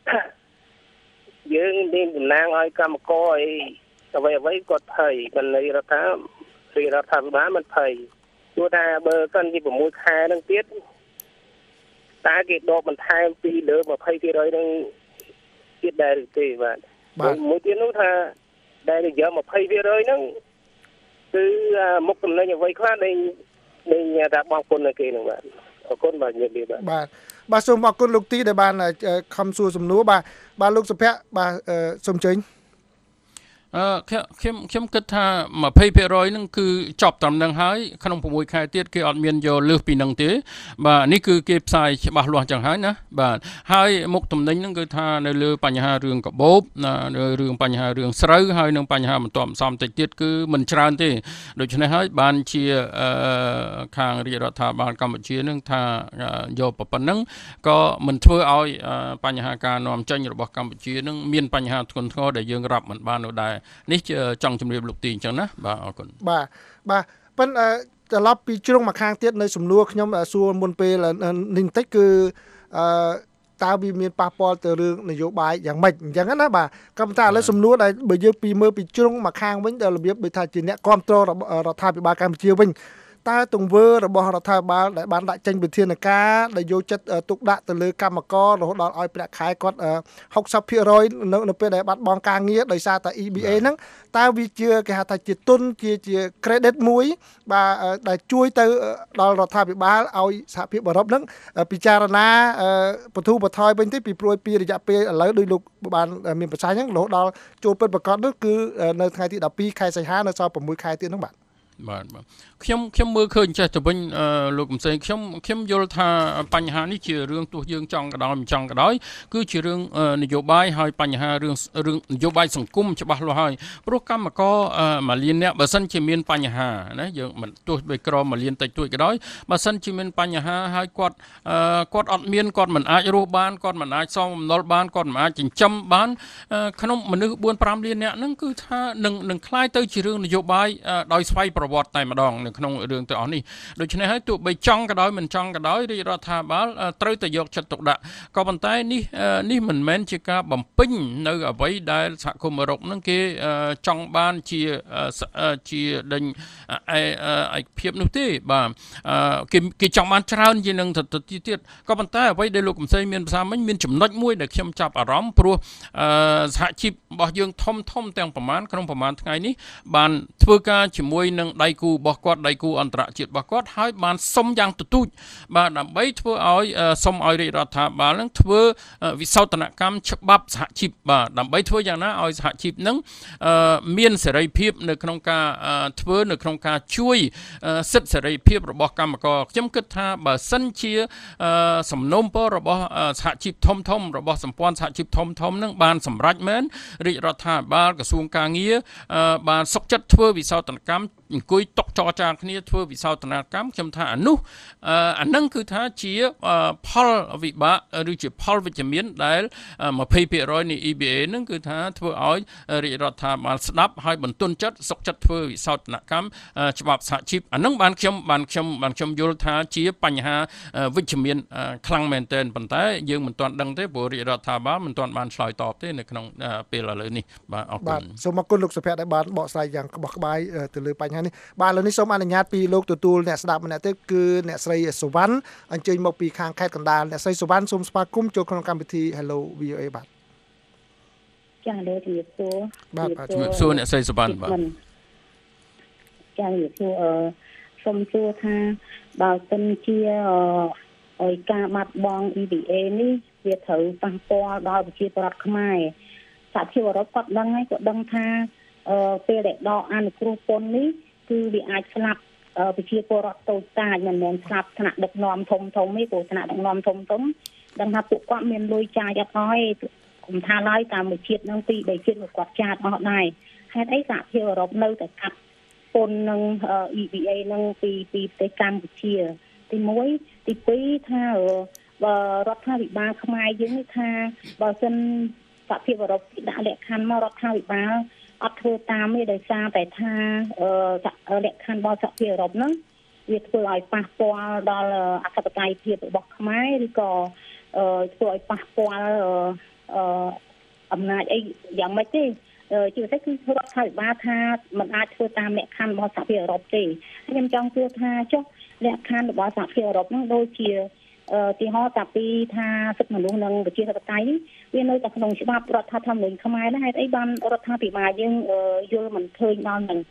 យើងមានតំណាងឲ្យកម្មករអីអ្វីគាត់ភ័យមិនន័យរដ្ឋាភិបាលមិនភ័យសួរថាបើសិនជា6ខែហ្នឹងទៀតតើគេដកបន្ថែមពីលើ 20% ហ្នឹងទៀតដែរឬទេបាទមួយទៀតនោះថាដែលយក 20% ហ្នឹងគឺមុខតំណែងអ្វីខ្លះដែលនេះថាបងគុណនៅគេនឹងបាទអរគុណបាទជំរាបលាបាទសូមអរគុណលោកទីដែលបានខំសួរសំណួរបាទលោកសុភ័ក្របាទសូមចេញខ្ញុំគិតថា 20% ហ្នឹងគឺចប់ត្រឹមហ្នឹងហើយក្នុង6ខែទៀតគេអត់មានយកលើសពីហ្នឹងទេបាទនេះគឺគេផ្សាយច្បាស់លាស់ចឹងហើយណាបាទហើយមុខទំនិញហ្នឹងគឺថានៅលើបញ្ហារឿងកាបូបនៅរឿងបញ្ហារឿងស្រូវហើយនឹងបញ្ហាបន្ទាប់បន្សំតិចទៀតគឺមិនច្រើនទេដូច្នេះហើយបានជាខាងរាជរដ្ឋាភិបាលកម្ពុជានឹងថាយកប៉ុណ្ណឹងក៏មិនធ្វើឲ្យបញ្ហាការនាំចេញរបស់កម្ពុជានឹងមានបញ្ហាធ្ងន់ធ្ងរដែលយើងរាប់មិនបាននោះដែរនេះចង់ជម្រាបលោកទីអញ្ចឹងណាបាទអរគុណបាទប៉ុន្តែត្រឡប់ពីជ្រុងមកខាងទៀតនៅសំណួរខ្ញុំសួរមុនពេលនេះបន្តិចគឺតើវាមានប៉ះពាល់ទៅរឿងនយោបាយយ៉ាងម៉េចអញ្ចឹងណាបាទក៏ប៉ុន្តែឥឡូវសំណួរដែលបើយើងមើលពីជ្រុងមកខាងវិញដល់របៀបដូចថាជាអ្នកគ្រប់គ្រងរដ្ឋាភិបាលកម្ពុជាវិញតើទង្វើរបស់រដ្ឋាភិបាលដែលបានដាក់ចេញវិធានការដែលយកចិត្តទុកដាក់ទៅលើកម្មកររហូតដល់ឲ្យប្រាក់ខែគាត់ 60% នៅពេលដែលបាត់បង់ការងារដោយសារតែ EBA ហ្នឹងតើវាជាគេហៅថាជាទុនជា credit មួយបាទដែលជួយទៅដល់រដ្ឋាភិបាលឲ្យសហភាពអឺរ៉ុបហ្នឹងពិចារណាបទូបថយវិញទៅពីព្រួយពីរយៈពេលឥឡូវដោយលោកបានមានប្រសាសន៍ហ្នឹងរហូតដល់ចូលពិតប្រកបនោះគឺនៅថ្ងៃទី12ខែសីហានៅសល់6ខែទៀតហ្នឹងបាទខ្ញុំមើលឃើញចេះទៅវិញលោកកំសែងខ្ញុំយល់ថាបញ្ហានេះជារឿងទោះយើងចង់ក៏ដោយមិនចង់ក៏ដោយគឺជារឿងនយោបាយហើយបញ្ហារឿងនយោបាយសង្គមច្បាស់លាស់ហើយព្រោះកម្មករមួយលានអ្នកបើសិនជាមានបញ្ហាណាយើងមិនទោះបីក្រមួយលានតិចតួចក៏ដោយបើសិនជាមានបញ្ហាហើយគាត់អត់មានគាត់មិនអាចរស់បានគាត់មិនអាចសងបំណុលបានគាត់មិនអាចចិញ្ចឹមបានក្នុងមនុស្ស 4-5 លានអ្នកហ្នឹងគឺថានឹងคล้ายទៅជារឿងនយោបាយដោយស្វ័យប្រវត្តិតែម្ដងនៅក្នុងរឿងទាំងអស់នេះដូច្នេះហើយទោះបីចង់ក៏ដោយមិនចង់ក៏ដោយរាជរដ្ឋាភិបាលត្រូវតែយកចិត្តទុកដាក់ក៏ប៉ុន្តែនេះមិនមែនជាការបំពេញនៅអ្វីដែលសហគមន៍អឺរ៉ុបហ្នឹងគេចង់បានជាដេញឯកភាពនោះទេបាទគេចង់បានច្រើនជាងនឹងទៅទៀតក៏ប៉ុន្តែអ្វីដែលលោកកំសែងមានប្រសាសន៍មិញមានចំណុចមួយដែលខ្ញុំចាប់អារម្មណ៍ព្រោះសហជីពរបស់យើងធំទាំងប្រមាណក្នុងប្រមាណថ្ងៃនេះបានធ្វើការជាមួយនឹងដៃគូរបស់គាត់ដៃគូអន្តរជាតិរបស់គាត់ហើយបានសុំយ៉ាងទទូចបាទដើម្បីធ្វើឲ្យសុំឲ្យរាជរដ្ឋាភិបាលនឹងធ្វើវិសោធនកម្មច្បាប់សហជីពបាទដើម្បីធ្វើយ៉ាងណាឲ្យសហជីពនឹងមានសេរីភាពនៅក្នុងការធ្វើនៅក្នុងការជួយសិទ្ធិសេរីភាពរបស់កម្មករខ្ញុំគិតថាបើសិនជាសំណូមពររបស់សហជីពធំរបស់សម្ព័ន្ធសហជីពធំនឹងបានសម្រេចមែនរាជរដ្ឋាភិបាលក្រសួងការងារបានសុខចិត្តធ្វើវិសោធនកម្មអង្គុយតុកចរចាគ្នាធ្វើវិសោធនកម្មខ្ញុំថាអាហ្នឹងគឺថាជាផលវិបាកឬជាផលវិជ្ជមានដែល 20% នៃ EBA ហ្នឹងគឺថាធ្វើឲ្យរាជរដ្ឋាភិបាលស្ដាប់ហើយបន្ទន់ចិត្តសុខចិត្តធ្វើវិសោធនកម្មច្បាប់សហជីពអាហ្នឹងបានខ្ញុំយល់ថាជាបញ្ហាវិជ្ជមានខ្លាំងមែនទែនប៉ុន្តែយើងមិនទាន់ដឹងទេព្រោះរាជរដ្ឋាភិបាលមិនទាន់បានឆ្លើយតបទេនៅក្នុងពេលឥឡូវនេះបាទអរគុណសូមអរគុណលោកសុភ័ក្រដែលបានបកស្រាយយ៉ាងក្បោះក្បាយទៅលើបញ្ហានេះបាទឥឡូវនេះសូមអនុញ្ញាតពីលោកទទួលអ្នកស្ដាប់ម្នាក់ទៀតគឺអ្នកស្រីសុវណ្ណអញ្ជើញមកពីខាងខេត្តកណ្ដាលអ្នកស្រីសុវណ្ណសូមស្វាគមន៍ចូលក្នុងកម្មវិធី Hello VOA បាទចា៎លោកជំរាបសួរបាទជំរាបសួរអ្នកស្រីសុវណ្ណបាទចា៎ជំរាបសួរសូមសួរថាបើសិនជាឲ្យការបាត់បង់ EBA នេះវាត្រូវប៉ះពាល់ដល់ប្រជាពលរដ្ឋខ្មែរសហជីពអឺរ៉ុបគាត់ដឹងហើយគាត់ដឹងថាពេលដែលដកអនុគ្រោះពន្ធនេះគឺវាអាចស្លាប់ប្រជាពលរដ្ឋតូចតាចមិនមែនស្លាប់ថ្នាក់ដឹកនាំធំទេព្រោះថ្នាក់ដឹកនាំធំដឹងថាពួកគាត់មានលុយចាយអត់អស់ទេគុំថាឡើយតាមមួយជាតិនឹង2 3ជាតិគាត់ចាយអត់ដែរហេតុអីសហភាពអឺរ៉ុបនៅតែកាត់ពន្ធនឹង EBA នឹងពីប្រទេសកម្ពុជាទី1ទី2ថារដ្ឋាភិបាលខ្មែរយើងថាបើសិនសហភាពអឺរ៉ុបដាក់លក្ខខណ្ឌមករដ្ឋាភិបាលអត់ធ្វើតាមទេដោយសារតែថាលក្ខខណ្ឌរបស់សហភាពអឺរ៉ុបហ្នឹងវាធ្វើឲ្យប៉ះពាល់ដល់អធិបតេយ្យភាពរបស់ខ្មែរឬក៏ធ្វើឲ្យប៉ះពាល់អំណាចអីយ៉ាងម៉េចទេជាពិសេសគឺរដ្ឋាភិបាលថាมันអាចធ្វើតាមលក្ខខណ្ឌរបស់សហភាពអឺរ៉ុបទេខ្ញុំចង់សួរថាចុះលក្ខខណ្ឌរបស់សហភាពអឺរ៉ុបហ្នឹងដូចជាទីហោតាពីថាសិទ្ធិមនុស្សនិងប្រជាធិបតេយ្យនេះវានៅតែក្នុងច្បាប់រដ្ឋធម្មនុញ្ញខ្មែរដែរហេតុអីបានរដ្ឋាភិបាលយើងយល់មិនឃើញដល់នឹង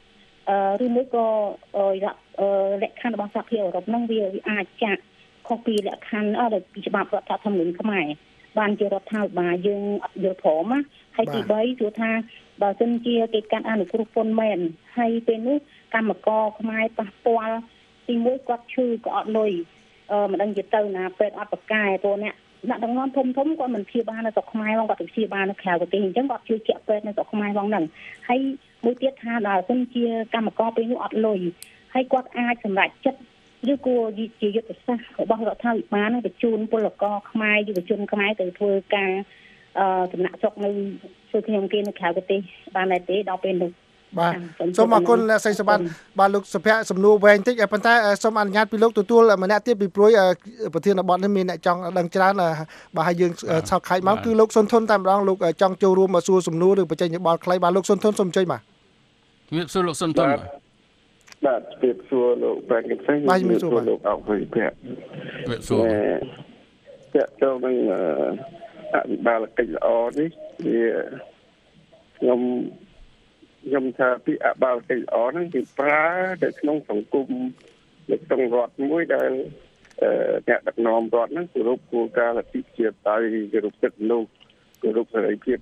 ឬមួយក៏លក្ខខណ្ឌរបស់សហភាពអឺរ៉ុបហ្នឹងវាអាចចាក់ខុសពីលក្ខខណ្ឌពីច្បាប់រដ្ឋធម្មនុញ្ញខ្មែរបានជារដ្ឋាភិបាលយើងអត់យល់ព្រមណាហើយទី3គឺថាបើសិនជាគេកាត់អនុគ្រោះពន្ធមែនហើយពេលនោះកម្មករខ្មែរប៉ះពាល់ទី1គាត់ឈឺក៏អត់លុយមិនដឹងជាទៅណាពេទ្យអត់ប្រកែព្រោះអ្នកដឹកនាំធំគាត់មិនព្យាបាលនៅស្រុកខ្មែរផងគាត់ទៅព្យាបាលនៅក្រៅប្រទេសអញ្ចឹងគាត់ជឿជាក់ពេទ្យនៅស្រុកខ្មែរផងហ្នឹងហើយមួយទៀតថាដល់សិនជាកម្មករពេលនោះអត់លុយហើយគាត់អាចសម្រេចចិត្តឬគួរជាយុទ្ធសាស្ត្ររបស់រដ្ឋាភិបាលនឹងបញ្ជូនពលករខ្មែរយុវជនខ្មែរទៅធ្វើការចំណាក់ស្រុកនៅធ្វើខ្ញុំគេនៅក្រៅប្រទេសបានដែរទេដល់ពេលនោះបាទសូមអរគុណអ្នកស្រីសវណ្ណបាទលោកសុភ័ក្រសំណួរវែងតិចប៉ុន្តែសូមអនុញ្ញាតពីលោកទទួលម្នាក់ទៀតពីព្រួយប្រធានបទនេះមានអ្នកចង់ដឹងច្រើនបាទហើយយើងឆោតខៃមកគឺលោកសុនធនតែម្ដងលោកចង់ចូលរួមមកសួរសំណួរឬបញ្ចេញយោបល់ខ្លីបាទលោកសុនធនសូមអញ្ជើញបាទជំរាបសួរលោកសុនធនបាទជំរាបសួរលោកប្រែកកសិបាទជំរាបសួរលោកអភិភ័ក្រជំរាបសួរតើចូលនឹងអភិបាលកិច្ចល្អនេះវាខ្ញុំថាពីអបាលកិច្ចល្អហ្នឹងគឺប្រើនៅក្នុងសង្គមនៅក្នុងរដ្ឋមួយដែលអ្នកដឹកនាំរដ្ឋហ្នឹងគោរពគោលការណ៍លទ្ធិប្រជាធិបតេយ្យគោរពសិទ្ធិមនុស្សគោរពសេរីភាព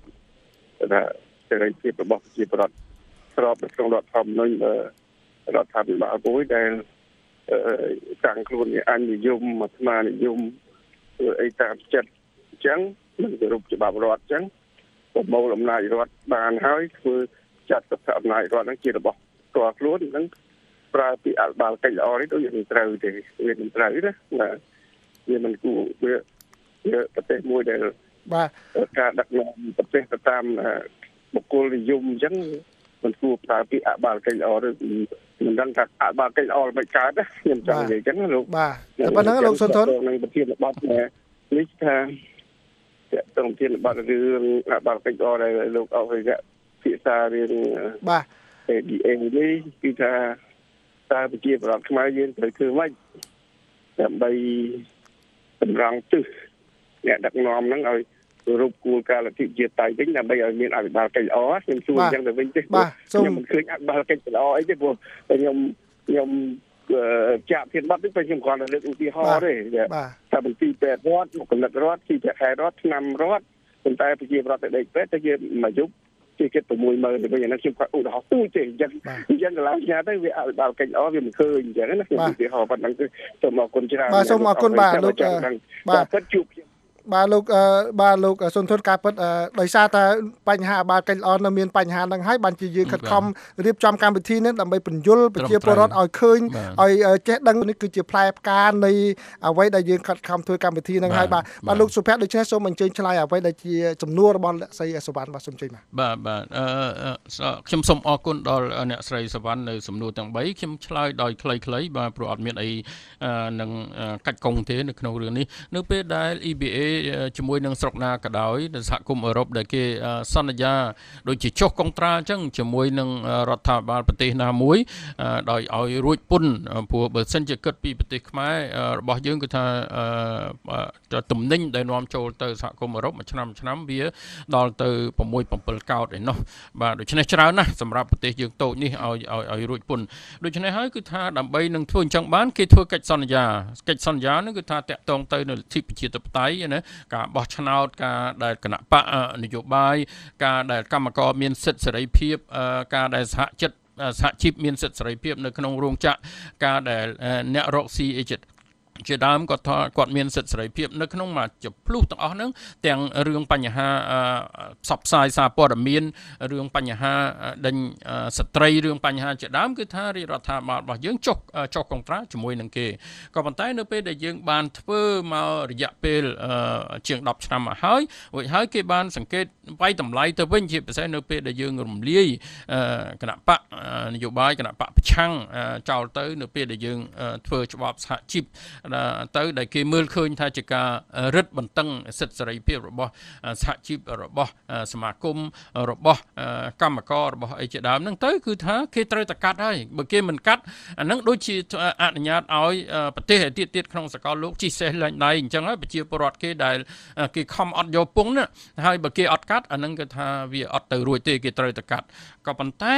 របស់ប្រជាពលរដ្ឋស្របនៅក្នុងរដ្ឋធម្មនុញ្ញរដ្ឋាភិបាលមួយដែលតាំងខ្លួនជាអនិយមអាត្មានិយមអីតាមចិត្តអញ្ចឹងមិនគោរពច្បាប់រដ្ឋអញ្ចឹងប្រមូលអំណាចរដ្ឋបានហើយធ្វើចាត់ទុកអំណាចរដ្ឋហ្នឹងជារបស់ផ្ទាល់ខ្លួនហ្នឹងប្រើពីអបាលកិច្ចល្អនេះដូចមិនត្រូវទេវាមិនត្រូវណាវាមិនគួរវាប្រទេសមួយដែលបាទការដឹកនាំប្រទេសទៅតាមបុគ្គលនិយមអញ្ចឹងមិនគួរប្រើពីអបាលកិច្ចល្អឬមិនដឹងថាអបាលកិច្ចល្អមិនកើតណាខ្ញុំចង់និយាយអញ្ចឹងលោកបាទប៉ុណ្ណឹងលោកសុនធននឹងប្រធានបទនេះថាតើប្រធានបទរឿងអបាលកិច្ចល្អដែលលោកអភិរក្សភាសារឿងបាទ ADA នេះគឺថាតើប្រជាពលរដ្ឋខ្មែរយើងត្រូវធ្វើម៉េចដើម្បីតម្រង់ទិសអ្នកដឹកនាំហ្នឹងឲ្យរូបគោលការណ៍លទ្ធិជាតិតៃវិញដើម្បីឲ្យមានអភិបាលកិច្ចល្អខ្ញុំសួរអញ្ចឹងទៅវិញទេខ្ញុំមិនឃើញអភិបាលកិច្ចល្អអីទេព្រោះខ្ញុំចាក់ធានបាត់នេះខ្ញុំគ្រាន់តែលើកឧទាហរណ៍ទេថាបន្ទីពេទ្យរដ្ឋមុខគណិតរដ្ឋទីពេទ្យខែរដ្ឋឆ្នាំរដ្ឋប៉ុន្តែប្រជាពលរដ្ឋទៅដេកពេទ្យទៅជាមួយយប់ជាគិត 60000 ទៅវិញអានេះខ្ញុំគាត់ឧទាហរណ៍ទូចទេអញ្ចឹងកន្លងញ៉ាទៅវាអភិបាលកិច្ចល្អវាមិនឃើញអញ្ចឹងណាខ្ញុំឧទាហរណ៍ប៉ុណ្ណឹងទៅសូមអរគុណច្រើនបាទសូមអរគុណបាទលោកបាទពិតជួបបាទលោកសុនធនការពិតដោយសារតែបញ្ហាអបាលកិច្ចល្អនៅមានបញ្ហាហ្នឹងហើយបានជាយើងខិតខំរៀបចំកម្មវិធីនេះដើម្បីបញ្យលប្រជាពលរដ្ឋឲ្យឃើញឲ្យចេះដឹងនេះគឺជាផ្លែផ្កានៃអ្វីដែលយើងខិតខំធ្វើកម្មវិធីហ្នឹងហើយបាទលោកសុភ័ក្រដូច្នេះសូមអញ្ជើញឆ្លើយអ្វីដែលជាសំណួររបស់អ្នកស្រីសវណ្ណបាទសូមអញ្ជើញបាទខ្ញុំសូមអរគុណដល់អ្នកស្រីសវណ្ណនៅសំណួរទាំង3ខ្ញុំឆ្លើយដោយខ្លីៗបាទព្រោះអត់មានអីនឹងកាច់កុងទេនៅក្នុងរឿងនេះនៅពេលដែល EBA ជាមួយនឹងស្រុកណាក៏ដោយសហគមន៍អឺរ៉ុបដែលគេសន្យាដូចជាចុះកុងត្រាអញ្ចឹងជាមួយនឹងរដ្ឋាភិបាលប្រទេសណាមួយដោយឲ្យរួចពន្ធព្រោះបើសិនជាគិតពីប្រទេសខ្មែររបស់យើងគឺថាទំនិញដែលនាំចូលទៅសហគមន៍អឺរ៉ុបមួយឆ្នាំវាដល់ទៅ 6-7 កោតឯណោះបាទដូច្នេះច្រើនណាស់សម្រាប់ប្រទេសយើងតូចនេះឲ្យរួចពន្ធដូច្នេះហើយគឺថាដើម្បីនឹងធ្វើអញ្ចឹងបានគេធ្វើកិច្ចសន្យាហ្នឹងគឺថាតាក់ទងទៅនៅលទ្ធិប្រជាធិបតេយ្យណាការបោះឆ្នោតការដែលគណៈបកនយោបាយការដែលកម្មករមានសិទ្ធិសេរីភាពការដែលសហជីពមានសិទ្ធិសេរីភាពនៅក្នុងរោងចក្រការដែលអ្នករកស៊ីជាដើមគាត់មានសិទ្ធិសេរីភាពនៅក្នុងមួយចំនួនទាំងអស់ហ្នឹងទាំងរឿងបញ្ហាផ្សព្វផ្សាយសារព័ត៌មានរឿងបញ្ហាដេញស្ត្រីរឿងបញ្ហាជាដើមគឺថារាជរដ្ឋាភិបាលរបស់យើងចុះកុងត្រាជាមួយនឹងគេក៏ប៉ុន្តែនៅពេលដែលយើងបានធ្វើមករយៈពេលជាង10ឆ្នាំមកហើយរួចហើយគេបានសង្កេតវាយតម្លៃទៅវិញជាពិសេសនៅពេលដែលយើងរំលាយគណៈបកនយោបាយគណៈបកប្រឆាំងចោលទៅនៅពេលដែលយើងធ្វើច្បាប់សហជីពទៅដែលគេមើលឃើញថាជាការរឹតបន្តឹងសិទ្ធិសេរីភាពរបស់សហជីពរបស់សមាគមរបស់កម្មកររបស់អីជាដើមហ្នឹងទៅគឺថាគេត្រូវតែកាត់ហើយបើគេមិនកាត់អាហ្នឹងដូចជាអនុញ្ញាតឲ្យប្រទេសទៀតក្នុងសកលលោកជីសេះលែងដៃអញ្ចឹងហើយប្រជាពលរដ្ឋគេដែលគេខំអត់យកពងណាហើយបើគេអត់កាត់អាហ្នឹងគឺថាវាអត់ទៅរួចទេគេត្រូវតែកាត់ក៏ប៉ុន្តែ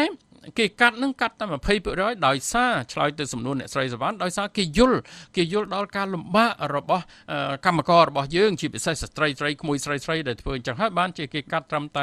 គេកាត់នឹងកាត់តែ 20% ដោយសារឆ្លើយទៅសំណួរអ្នកស្រីសវណ្ណដោយសារគេយល់ដល់ការលំបាករបស់កម្មកររបស់យើងជាពិសេសស្ត្រីក្មួយស្រីដែលធ្វើអញ្ចឹងហើយបានជាគេកាត់ត្រឹមតែ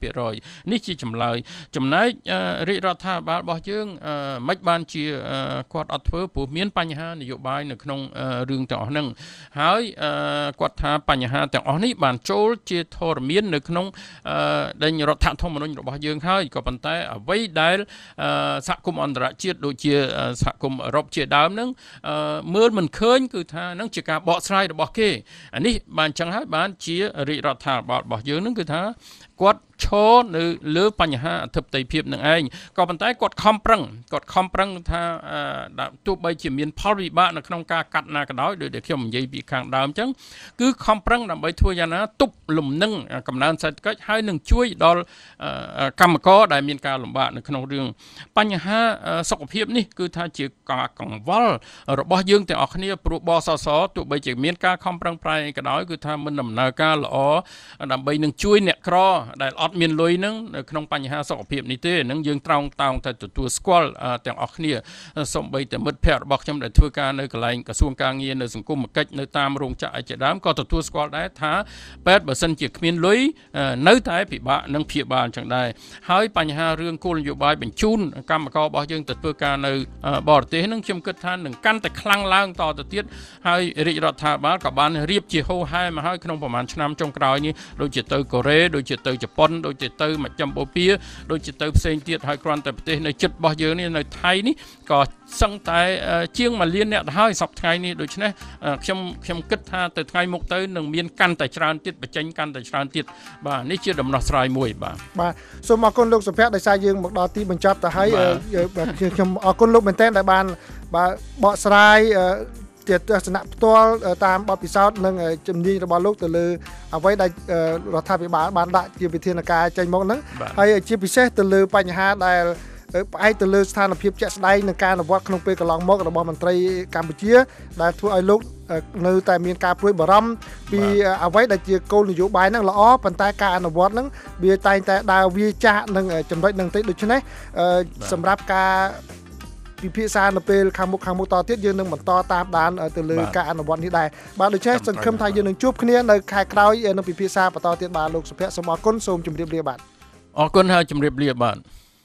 20% នេះជាចម្លើយចំណែករាជរដ្ឋាភិបាលរបស់យើងមិនបានជាគាត់អត់ធ្វើព្រោះមានបញ្ហានយោបាយនៅក្នុងរឿងទាំងអស់ហ្នឹងហើយគាត់ថាបញ្ហាទាំងអស់នេះបានចូលជាធរមាននៅក្នុងដេញរដ្ឋធម្មនុញ្ញរបស់យើងហើយក៏ប៉ុន្តែអ្វីដែលសហគមន៍អន្តរជាតិដូចជាសហគមន៍អឺរ៉ុបជាដើមហ្នឹងមើលមិនឃើញគឺថានឹងជាការបកស្រាយរបស់គេអានេះបានចឹងហើយបានជារាជរដ្ឋាភិបាលរបស់យើងហ្នឹងគឺថាគាត់ឈរនៅលើបញ្ហាអធិបតេយ្យភាពនឹងឯងក៏ប៉ុន្តែគាត់ខំប្រឹងថាទោះបីជាមានផលវិបាកនៅក្នុងការកាត់ណាក៏ដោយដោយដែលខ្ញុំនិយាយពីខាងដើមអញ្ចឹងគឺខំប្រឹងដើម្បីធ្វើយ៉ាងណាទប់លំនឹងកំណើនសេដ្ឋកិច្ចហើយនឹងជួយដល់កម្មករដែលមានការលំបាកនៅក្នុងរឿងបញ្ហាសុខភាពនេះគឺថាជាការកង្វល់របស់យើងទាំងអស់គ្នាព្រោះបសសទោះបីជាមានការខំប្រឹងប្រែងក៏ដោយគឺថាមិនដំណើរការល្អដើម្បីនឹងជួយអ្នកក្រដែលអត់មានលុយហ្នឹងនៅក្នុងបញ្ហាសុខភាពនេះទេនឹងយើងត្រង់តោងតែទទួលស្គាល់ទាំងអស់គ្នាសូម្បីតែមិត្តភ័ក្តិរបស់ខ្ញុំដែលធ្វើការនៅកន្លែងក្រសួងការងារនៅសង្គមគិច្ចនៅតាមរោងចក្រឯជាដើមក៏ទទួលស្គាល់ដែរថាពេទ្យបើសិនជាគ្មានលុយនៅតែពិបាកនឹងព្យាបាលអញ្ចឹងដែរហើយបញ្ហារឿងគោលនយោបាយបញ្ជូនកម្មកររបស់យើងទៅធ្វើការនៅបរទេសហ្នឹងខ្ញុំគិតថានឹងកាន់តែខ្លាំងឡើងតទៅទៀតហើយរាជរដ្ឋាភិបាលក៏បានរៀបជាហូរហែមកហើយក្នុងប្រហែលឆ្នាំចុងក្រោយនេះដូចជាទៅកូរ៉េដូចជាទៅជប៉ុនដូចជាទៅមកចំបូព៌ាដូចជាទៅផ្សេងទៀតហើយគ្រាន់តែប្រទេសនៅជិតរបស់យើងនេះនៅថៃនេះក៏សឹងតែជាង1លានអ្នកទៅហើយសប្តាហ៍ថ្ងៃនេះដូច្នេះខ្ញុំគិតថាទៅថ្ងៃមុខទៅនឹងមានកាន់តែច្រើនទៀតបញ្ចេញកាន់តែច្រើនទៀតបាទនេះជាដំណោះស្រាយមួយបាទសូមអរគុណលោកសុភ័ក្រដោយសារយើងមកដល់ទីបញ្ចប់ទៅហើយខ្ញុំអរគុណលោកមែនទែនដែលបានបកស្រាយជាទស្សនៈផ្ទាល់តាមបទពិសោធន៍និងជំនាញរបស់លោកទៅលើអ្វីដែលរដ្ឋាភិបាលបានដាក់ជាវិធានការចេញមកហ្នឹងហើយជាពិសេសទៅលើបញ្ហាដែលផ្អែកទៅលើស្ថានភាពជាក់ស្ដែងនឹងការអនុវត្តក្នុងពេលកន្លងមករបស់មន្ត្រីកម្ពុជាដែលធ្វើឲ្យលោកនៅតែមានការព្រួយបារម្ភពីអ្វីដែលជាគោលនយោបាយហ្នឹងល្អប៉ុន្តែការអនុវត្តហ្នឹងវាតែងតែដើរវាចាក់នឹងចំណុចហ្នឹងតិចដូច្នេះសម្រាប់ការពិភាក្សានៅពេលខាងមុខតទៀតយើងនឹងបន្តតាមដានទៅលើការអនុវត្តនេះដែរបាទដូច្នេះសង្ឃឹមថាយើងនឹងជួបគ្នានៅខែក្រោយនឹងពិភាក្សាបន្តទៀតបាទលោកសុភ័ក្រសូមអរគុណសូមជម្រាបលាបាទអរគុណហើយជម្រាបលាបាទ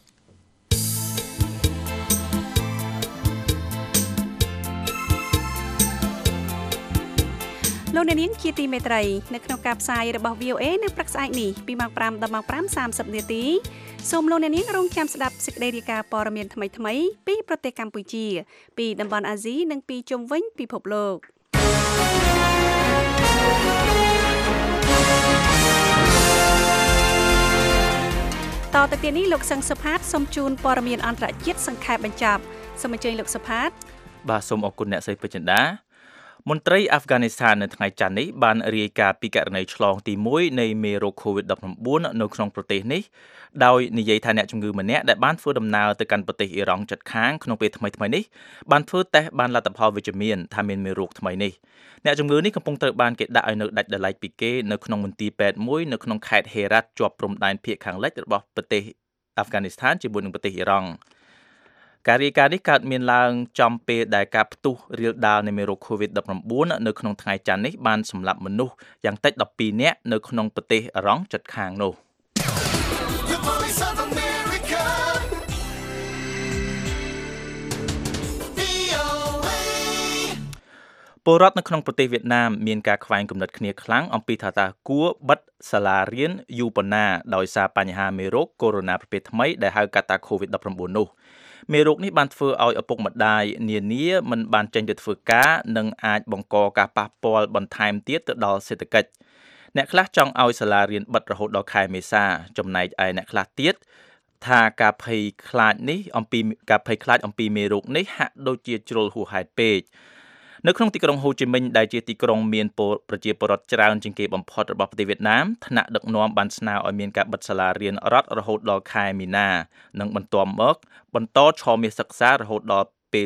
លោកអ្នកនាងជាទីមេត្រីនៅក្នុងការផ្សាយរបស់ VOA នៅព្រឹកស្អែកនេះពីម៉ោង5ដល់ម៉ោង5:30នាទីសូមលោកអ្នកនាងរងចាំស្ដាប់សេចក្តីរាយការណ៍ព័ត៌មានថ្មីៗពីប្រទេសកម្ពុជាពីតំបន់អាស៊ីនិងពីជុំវិញពិភពលោកតទៅទៀតនេះលោកសឹងសុផាតសូមជូនព័ត៌មានអន្តរជាតិសង្ខេបបញ្ចប់សូមអញ្ជើញលោកសុផាតបាទសូមអរគុណអ្នកស្រីពេជ្រចិន្តាមន្ត្រីអាហ្វហ្គានីស្ថាននៅថ្ងៃច័ន្ទនេះបានរាយការណ៍ពីករណីឆ្លងទី1នៃមេរោគ COVID-19 នៅក្នុងប្រទេសនេះដោយនិយាយថាអ្នកជំងឺម្នាក់ដែលបានធ្វើដំណើរទៅកាន់ប្រទេសអ៊ីរ៉ង់ជិតខាងក្នុងពេលថ្មីៗនេះបានធ្វើតេស្តបានលទ្ធផលវិជ្ជមានថាមានមេរោគថ្មីនេះអ្នកជំងឺនេះកំពុងត្រូវបានគេដាក់ឲ្យនៅដាច់ដោយឡែកពីគេនៅក្នុងមន្ទីរពេទ្យមួយនៅក្នុងខេត្តហេរ៉ាត់ជាប់ព្រំដែនភាគខាងលិចរបស់ប្រទេសអាហ្វហ្គានីស្ថានជាមួយនឹងប្រទេសអ៊ីរ៉ង់ការរាយការណ៍នេះកើតមានឡើងចំពេលដែលការផ្ទុះរាលដាលនៃមេរោគ COVID-19 នៅក្នុងថ្ងៃច័ន្ទនេះបានសម្លាប់មនុស្សយ៉ាងតិច12នាក់នៅក្នុងប្រទេសអ៊ីរ៉ង់ជិតខាងនោះពលរដ្ឋនៅក្នុងប្រទេសវៀតណាមមានការខ្វែងគំនិតគ្នាខ្លាំងអំពីថាតើគួរបិទសាលារៀនយូរប៉ុណ្ណាដោយសារបញ្ហាមេរោគកូវីដ -19 ប្រភេទថ្មីដែលហៅកាត់ថា COVID-19 នោះមេរោគនេះបានធ្វើឲ្យឪពុកម្ដាយនានាមិនបានចេញទៅធ្វើការនិងអាចបង្កការប៉ះពាល់បន្ថែមទៀតទៅដល់សេដ្ឋកិច្ចអ្នកខ្លះចង់ឲ្យសាលារៀនបិទរហូតដល់ខែមេសាចំណែកឯអ្នកខ្លះទៀតថាការភ័យខ្លាចអំពីមេរោគនេះហាក់ដូចជាជ្រុលហួសហេតុពេកនៅក្នុងទីក្រុងហូជីមិញដែលជាទីក្រុងមានប្រជាពលរដ្ឋច្រើនជាងគេបំផុតរបស់ប្រទេសវៀតណាមថ្នាក់ដឹកនាំបានស្នើឲ្យមានការបិទសាលារៀនរដ្ឋរហូតដល់ខែមីនានិងបន្ទាប់មកបន្តឆមាសសិក្សារហូតដល់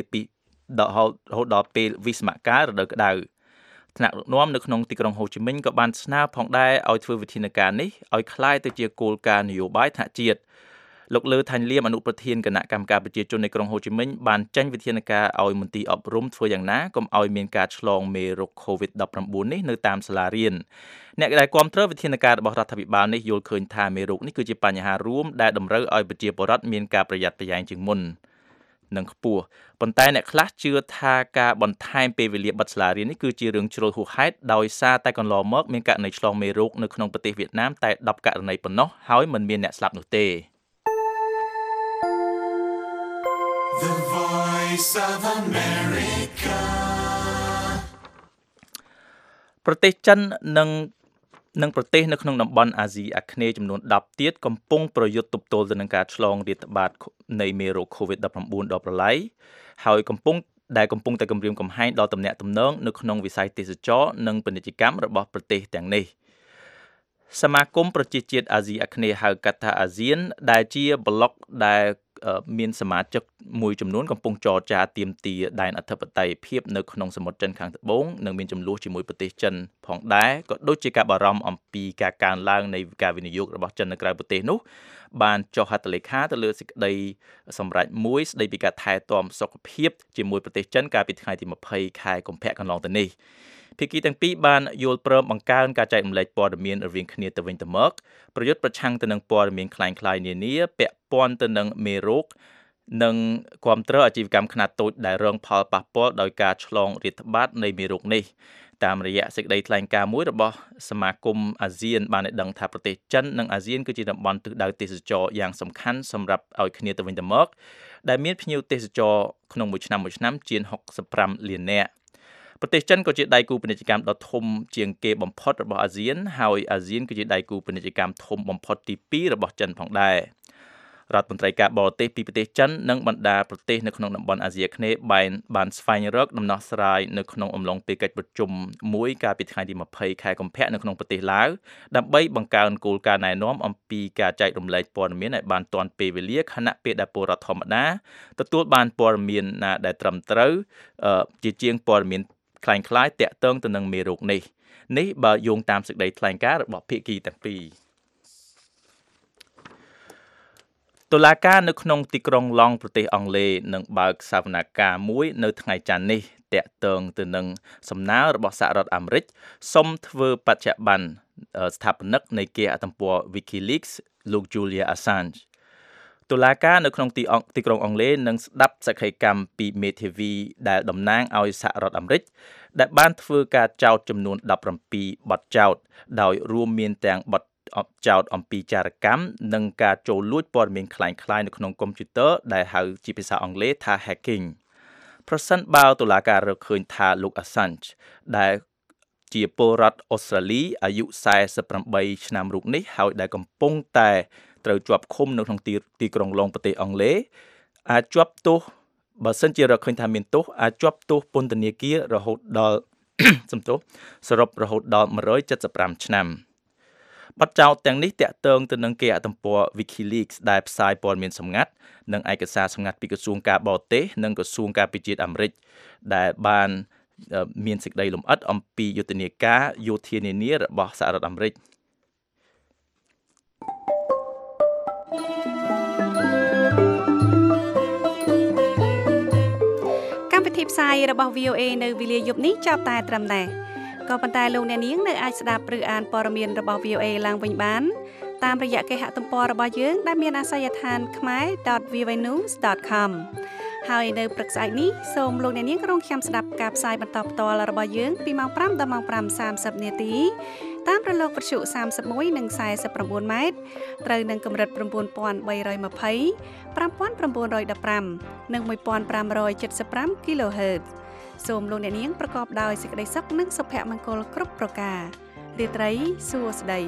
ពេលវិស្សមកាលរដូវក្តៅថ្នាក់ដឹកនាំនៅក្នុងទីក្រុងហូជីមិញក៏បានស្នើផងដែរឲ្យធ្វើវិធានការនេះឲ្យคล้ายទៅជាគោលការណ៍នយោបាយថ្នាក់ជាតិលោកលើថាញ់លៀមអនុប្រធានគណៈកម្មការប្រជាជននៃក្រុងហូជីមិញបានចេញវិធានការឲ្យមន្ទីរអប់រំធ្វើយ៉ាងណាកុំឲ្យមានការឆ្លងមេរោគ COVID-19 នេះនៅតាមសាលារៀនអ្នកដែលគាំទ្រវិធានការរបស់រដ្ឋាភិបាលនេះយល់ឃើញថាមេរោគនេះគឺជាបញ្ហារួមដែលតម្រូវឲ្យប្រជាពលរដ្ឋមានការប្រយ័ត្នប្រយែងជាងមុននិងខ្ពស់ប៉ុន្តែអ្នកខ្លះជឿថាការបន្ថែមពេលវេលាបិទសាលារៀននេះគឺជារឿងជ្រុលហួសហេតុដោយសារតែកន្លងមកមានករណីឆ្លងមេរោគនៅក្នុងប្រទេសវៀតណាមតែ10ករណីប៉ុណ្ណោះហើយមិនមានអ្នកស្លាប់នោះទេ The Voice of America ប្រទេសចិននិងប្រទេសនៅក្នុងតំបន់អាស៊ីអាគ្នេយ៍ចំនួន10ទៀតកំពុងប្រយុទ្ធទប់ទល់ទៅនឹងការឆ្លងរាតត្បាតនៃមេរោគ COVID-19 ដ៏ប្រឡាយហើយកំពុងតែគំរាមកំហែងដល់ទំនាក់ទំនងនៅក្នុងវិស័យទេសចរនិងពាណិជ្ជកម្មរបស់ប្រទេសទាំងនេះសមាគមប្រជាជាតិអាស៊ីអាគ្នេយ៍ហៅកាត់ថាអាស៊ានដែលជាប្លុកដែលមានសមាជិកមួយចំនួនកំពុងចរចាទាមទារដែនអធិបតេយ្យភាពនៅក្នុងសមុទ្រចិនខាងត្បូងនិងមានចំនួនជាមួយប្រទេសចិនផងដែរក៏ដូចជាការបារម្ភអំពីការកើនឡើងនៃការវិនិយោគរបស់ចិននៅក្រៅប្រទេសនោះបានចុះហត្ថលេខាទៅលើសេចក្តីសម្រេចមួយស្តីពីការថែទាំសុខភាពជាមួយប្រទេសចិនកាលពីថ្ងៃទី20ខែកុម្ភៈកន្លងទៅនេះភាគីទាំងពីរបានយល់ព្រមបង្កើនការចែករំលែកព័ត៌មានរវាងគ្នាទៅវិញទៅមកប្រយុទ្ធប្រឆាំងទៅនឹងព័ត៌មានคล้ายៗនានាពាក់ព័ន្ធទៅនឹងមេរោគនិងគាំទ្រអាជីវកម្មខ្នាតតូចដែលរងផលប៉ះពាល់ដោយការឆ្លងរាតត្បាតនៃមេរោគនេះតាមរយៈសេចក្តីថ្លែងការណ៍មួយរបស់សមាគមអាស៊ានបានឲ្យដឹងថាប្រទេសចិននិងអាស៊ានគឺជាតំបន់ទិសដៅទេសចរយ៉ាងសំខាន់សម្រាប់ឲ្យគ្នាទៅវិញទៅមកដែលមានភ្ញៀវទេសចរក្នុងមួយឆ្នាំជាង65លាននាក់ប្រទេសចិនក៏ជាដៃគូពាណិជ្ជកម្មដ៏ធំជាងគេបំផុតរបស់អាស៊ានហើយអាស៊ានគឺជាដៃគូពាណិជ្ជកម្មធំបំផុតទី2របស់ចិនផងដែររដ្ឋមន្ត្រីការបរទេសពីប្រទេសចិននិងបណ្ដាប្រទេសនៅក្នុងតំបន់អាស៊ីអាគ្នេយ៍បានស្វែងរកដំណោះស្រាយនៅក្នុងអំឡុងពេលកិច្ចប្រជុំមួយកាលពីថ្ងៃទី20ខែកុម្ភៈនៅក្នុងប្រទេសឡាវដើម្បីបង្កើនគោលការណ៍ណែនាំអំពីការចែករំលែកព័ត៌មានឲ្យបានទាន់ពេលវេលាខណៈពេលដែលពលរដ្ឋធម្មតាទទួលបានព័ត៌មានណាដែលត្រឹមត្រូវជាជាងព័ត៌មានคล้ายៗតាក់ទងទៅនឹងមេរោគនេះបើយោងតាមសេចក្តីថ្លែងការណ៍របស់ភាគីទាំងពីរតុលាការនៅក្នុងទីក្រុងឡង់ប្រទេសអង់គ្លេសនឹងបើកសវនកម្មមួយនៅថ្ងៃច័ន្ទនេះតាក់ទងទៅនឹងសំណើរបស់សហរដ្ឋអាមេរិកសុំធ្វើបច្ចៈបណ្ឌស្ថាបនិកនៃគេហទំព័រ WikiLeaks លោក Julian Assange តុលាការនៅក្នុងទីក្រុងអង់គ្លេសនឹងស្ដាប់សក្ខីកម្មពីមេធាវីដែលតំណាងឲ្យសហរដ្ឋអាមេរិកដែលបានធ្វើការចោទចំនួន17បទចោទដោយរួមមានទាំងបទចោទអំពីចារកម្មនិងការចូលលួចព័ត៌មានคล้ายៗនៅក្នុងកុំព្យូទ័រដែលហៅជាភាសាអង់គ្លេសថា hacking ប្រសិនបើតុលាការរកឃើញថាលោក Assange ដែលជាពលរដ្ឋអូស្ត្រាលីអាយុ48ឆ្នាំរូបនេះហើយដែលកំពុងតែត្រូវជាប់ឃុំនៅក្នុងទីក្រុងឡុងប្រទេសអង់គ្លេសអាចជាប់ទោសបើសិនជារកឃើញថាមានទោសអាចជាប់ទោសពន្ធនាគាររហូតដល់សរុបរហូតដល់175ឆ្នាំបទចោទទាំងនេះតាក់ទងទៅនឹងគេហទំព័រ WikiLeaks ដែលផ្សាយព័ត៌មានសម្ងាត់និងឯកសារសម្ងាត់ពីក្រសួងការបរទេសនិងក្រសួងការពារជាតិអាមេរិកដែលបានមានសេចក្តីលម្អិតអំពីយុទ្ធនាការយោធានានារបស់សហរដ្ឋអាមេរិកកម្មវិធីផ្សាយរបស់ VOA នៅវេលាយប់នេះចាប់តែត្រឹមតែក៏ប៉ុន្តែលោកអ្នកនាងនៅអាចស្ដាប់ឬអានព័ត៌មានរបស់ VOA ឡើងវិញបានតាមរយៈគេហទំព័ររបស់យើងដែលមានអាសយដ្ឋានkhmer.voanews.com ហើយនៅព្រឹកស្អែកនេះសូមលោកអ្នកនាងរងចាំស្ដាប់ការផ្សាយបន្តផ្ទាល់របស់យើងពីម៉ោង5ដល់ម៉ោង5:30នាទីតាមរលកវិទ្យុ31និង49ម៉ែត្រត្រូវនឹងកម្រិត9320 5915និង1575 kHz សូមលោកអ្នកនាងប្រកបដោយសេចក្តីសុខនិងសុភមង្គលគ្រប់ប្រការរាត្រីសួស្តី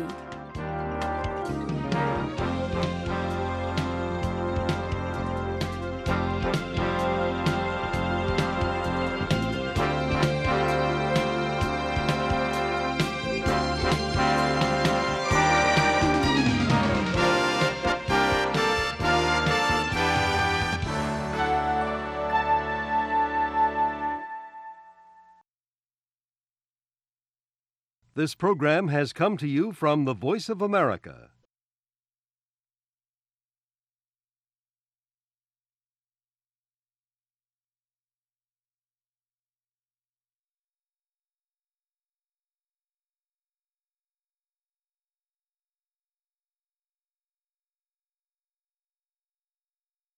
This program has come to you from the Voice of America,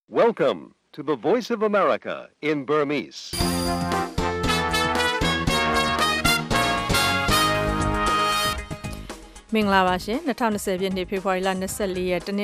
Welcome to the Voice of America in Burmese. မင်္ဂလာပါရှင်2020ပြည့်နှစ်ဖေဖော်ဝါရီလ24ရက်တနင်္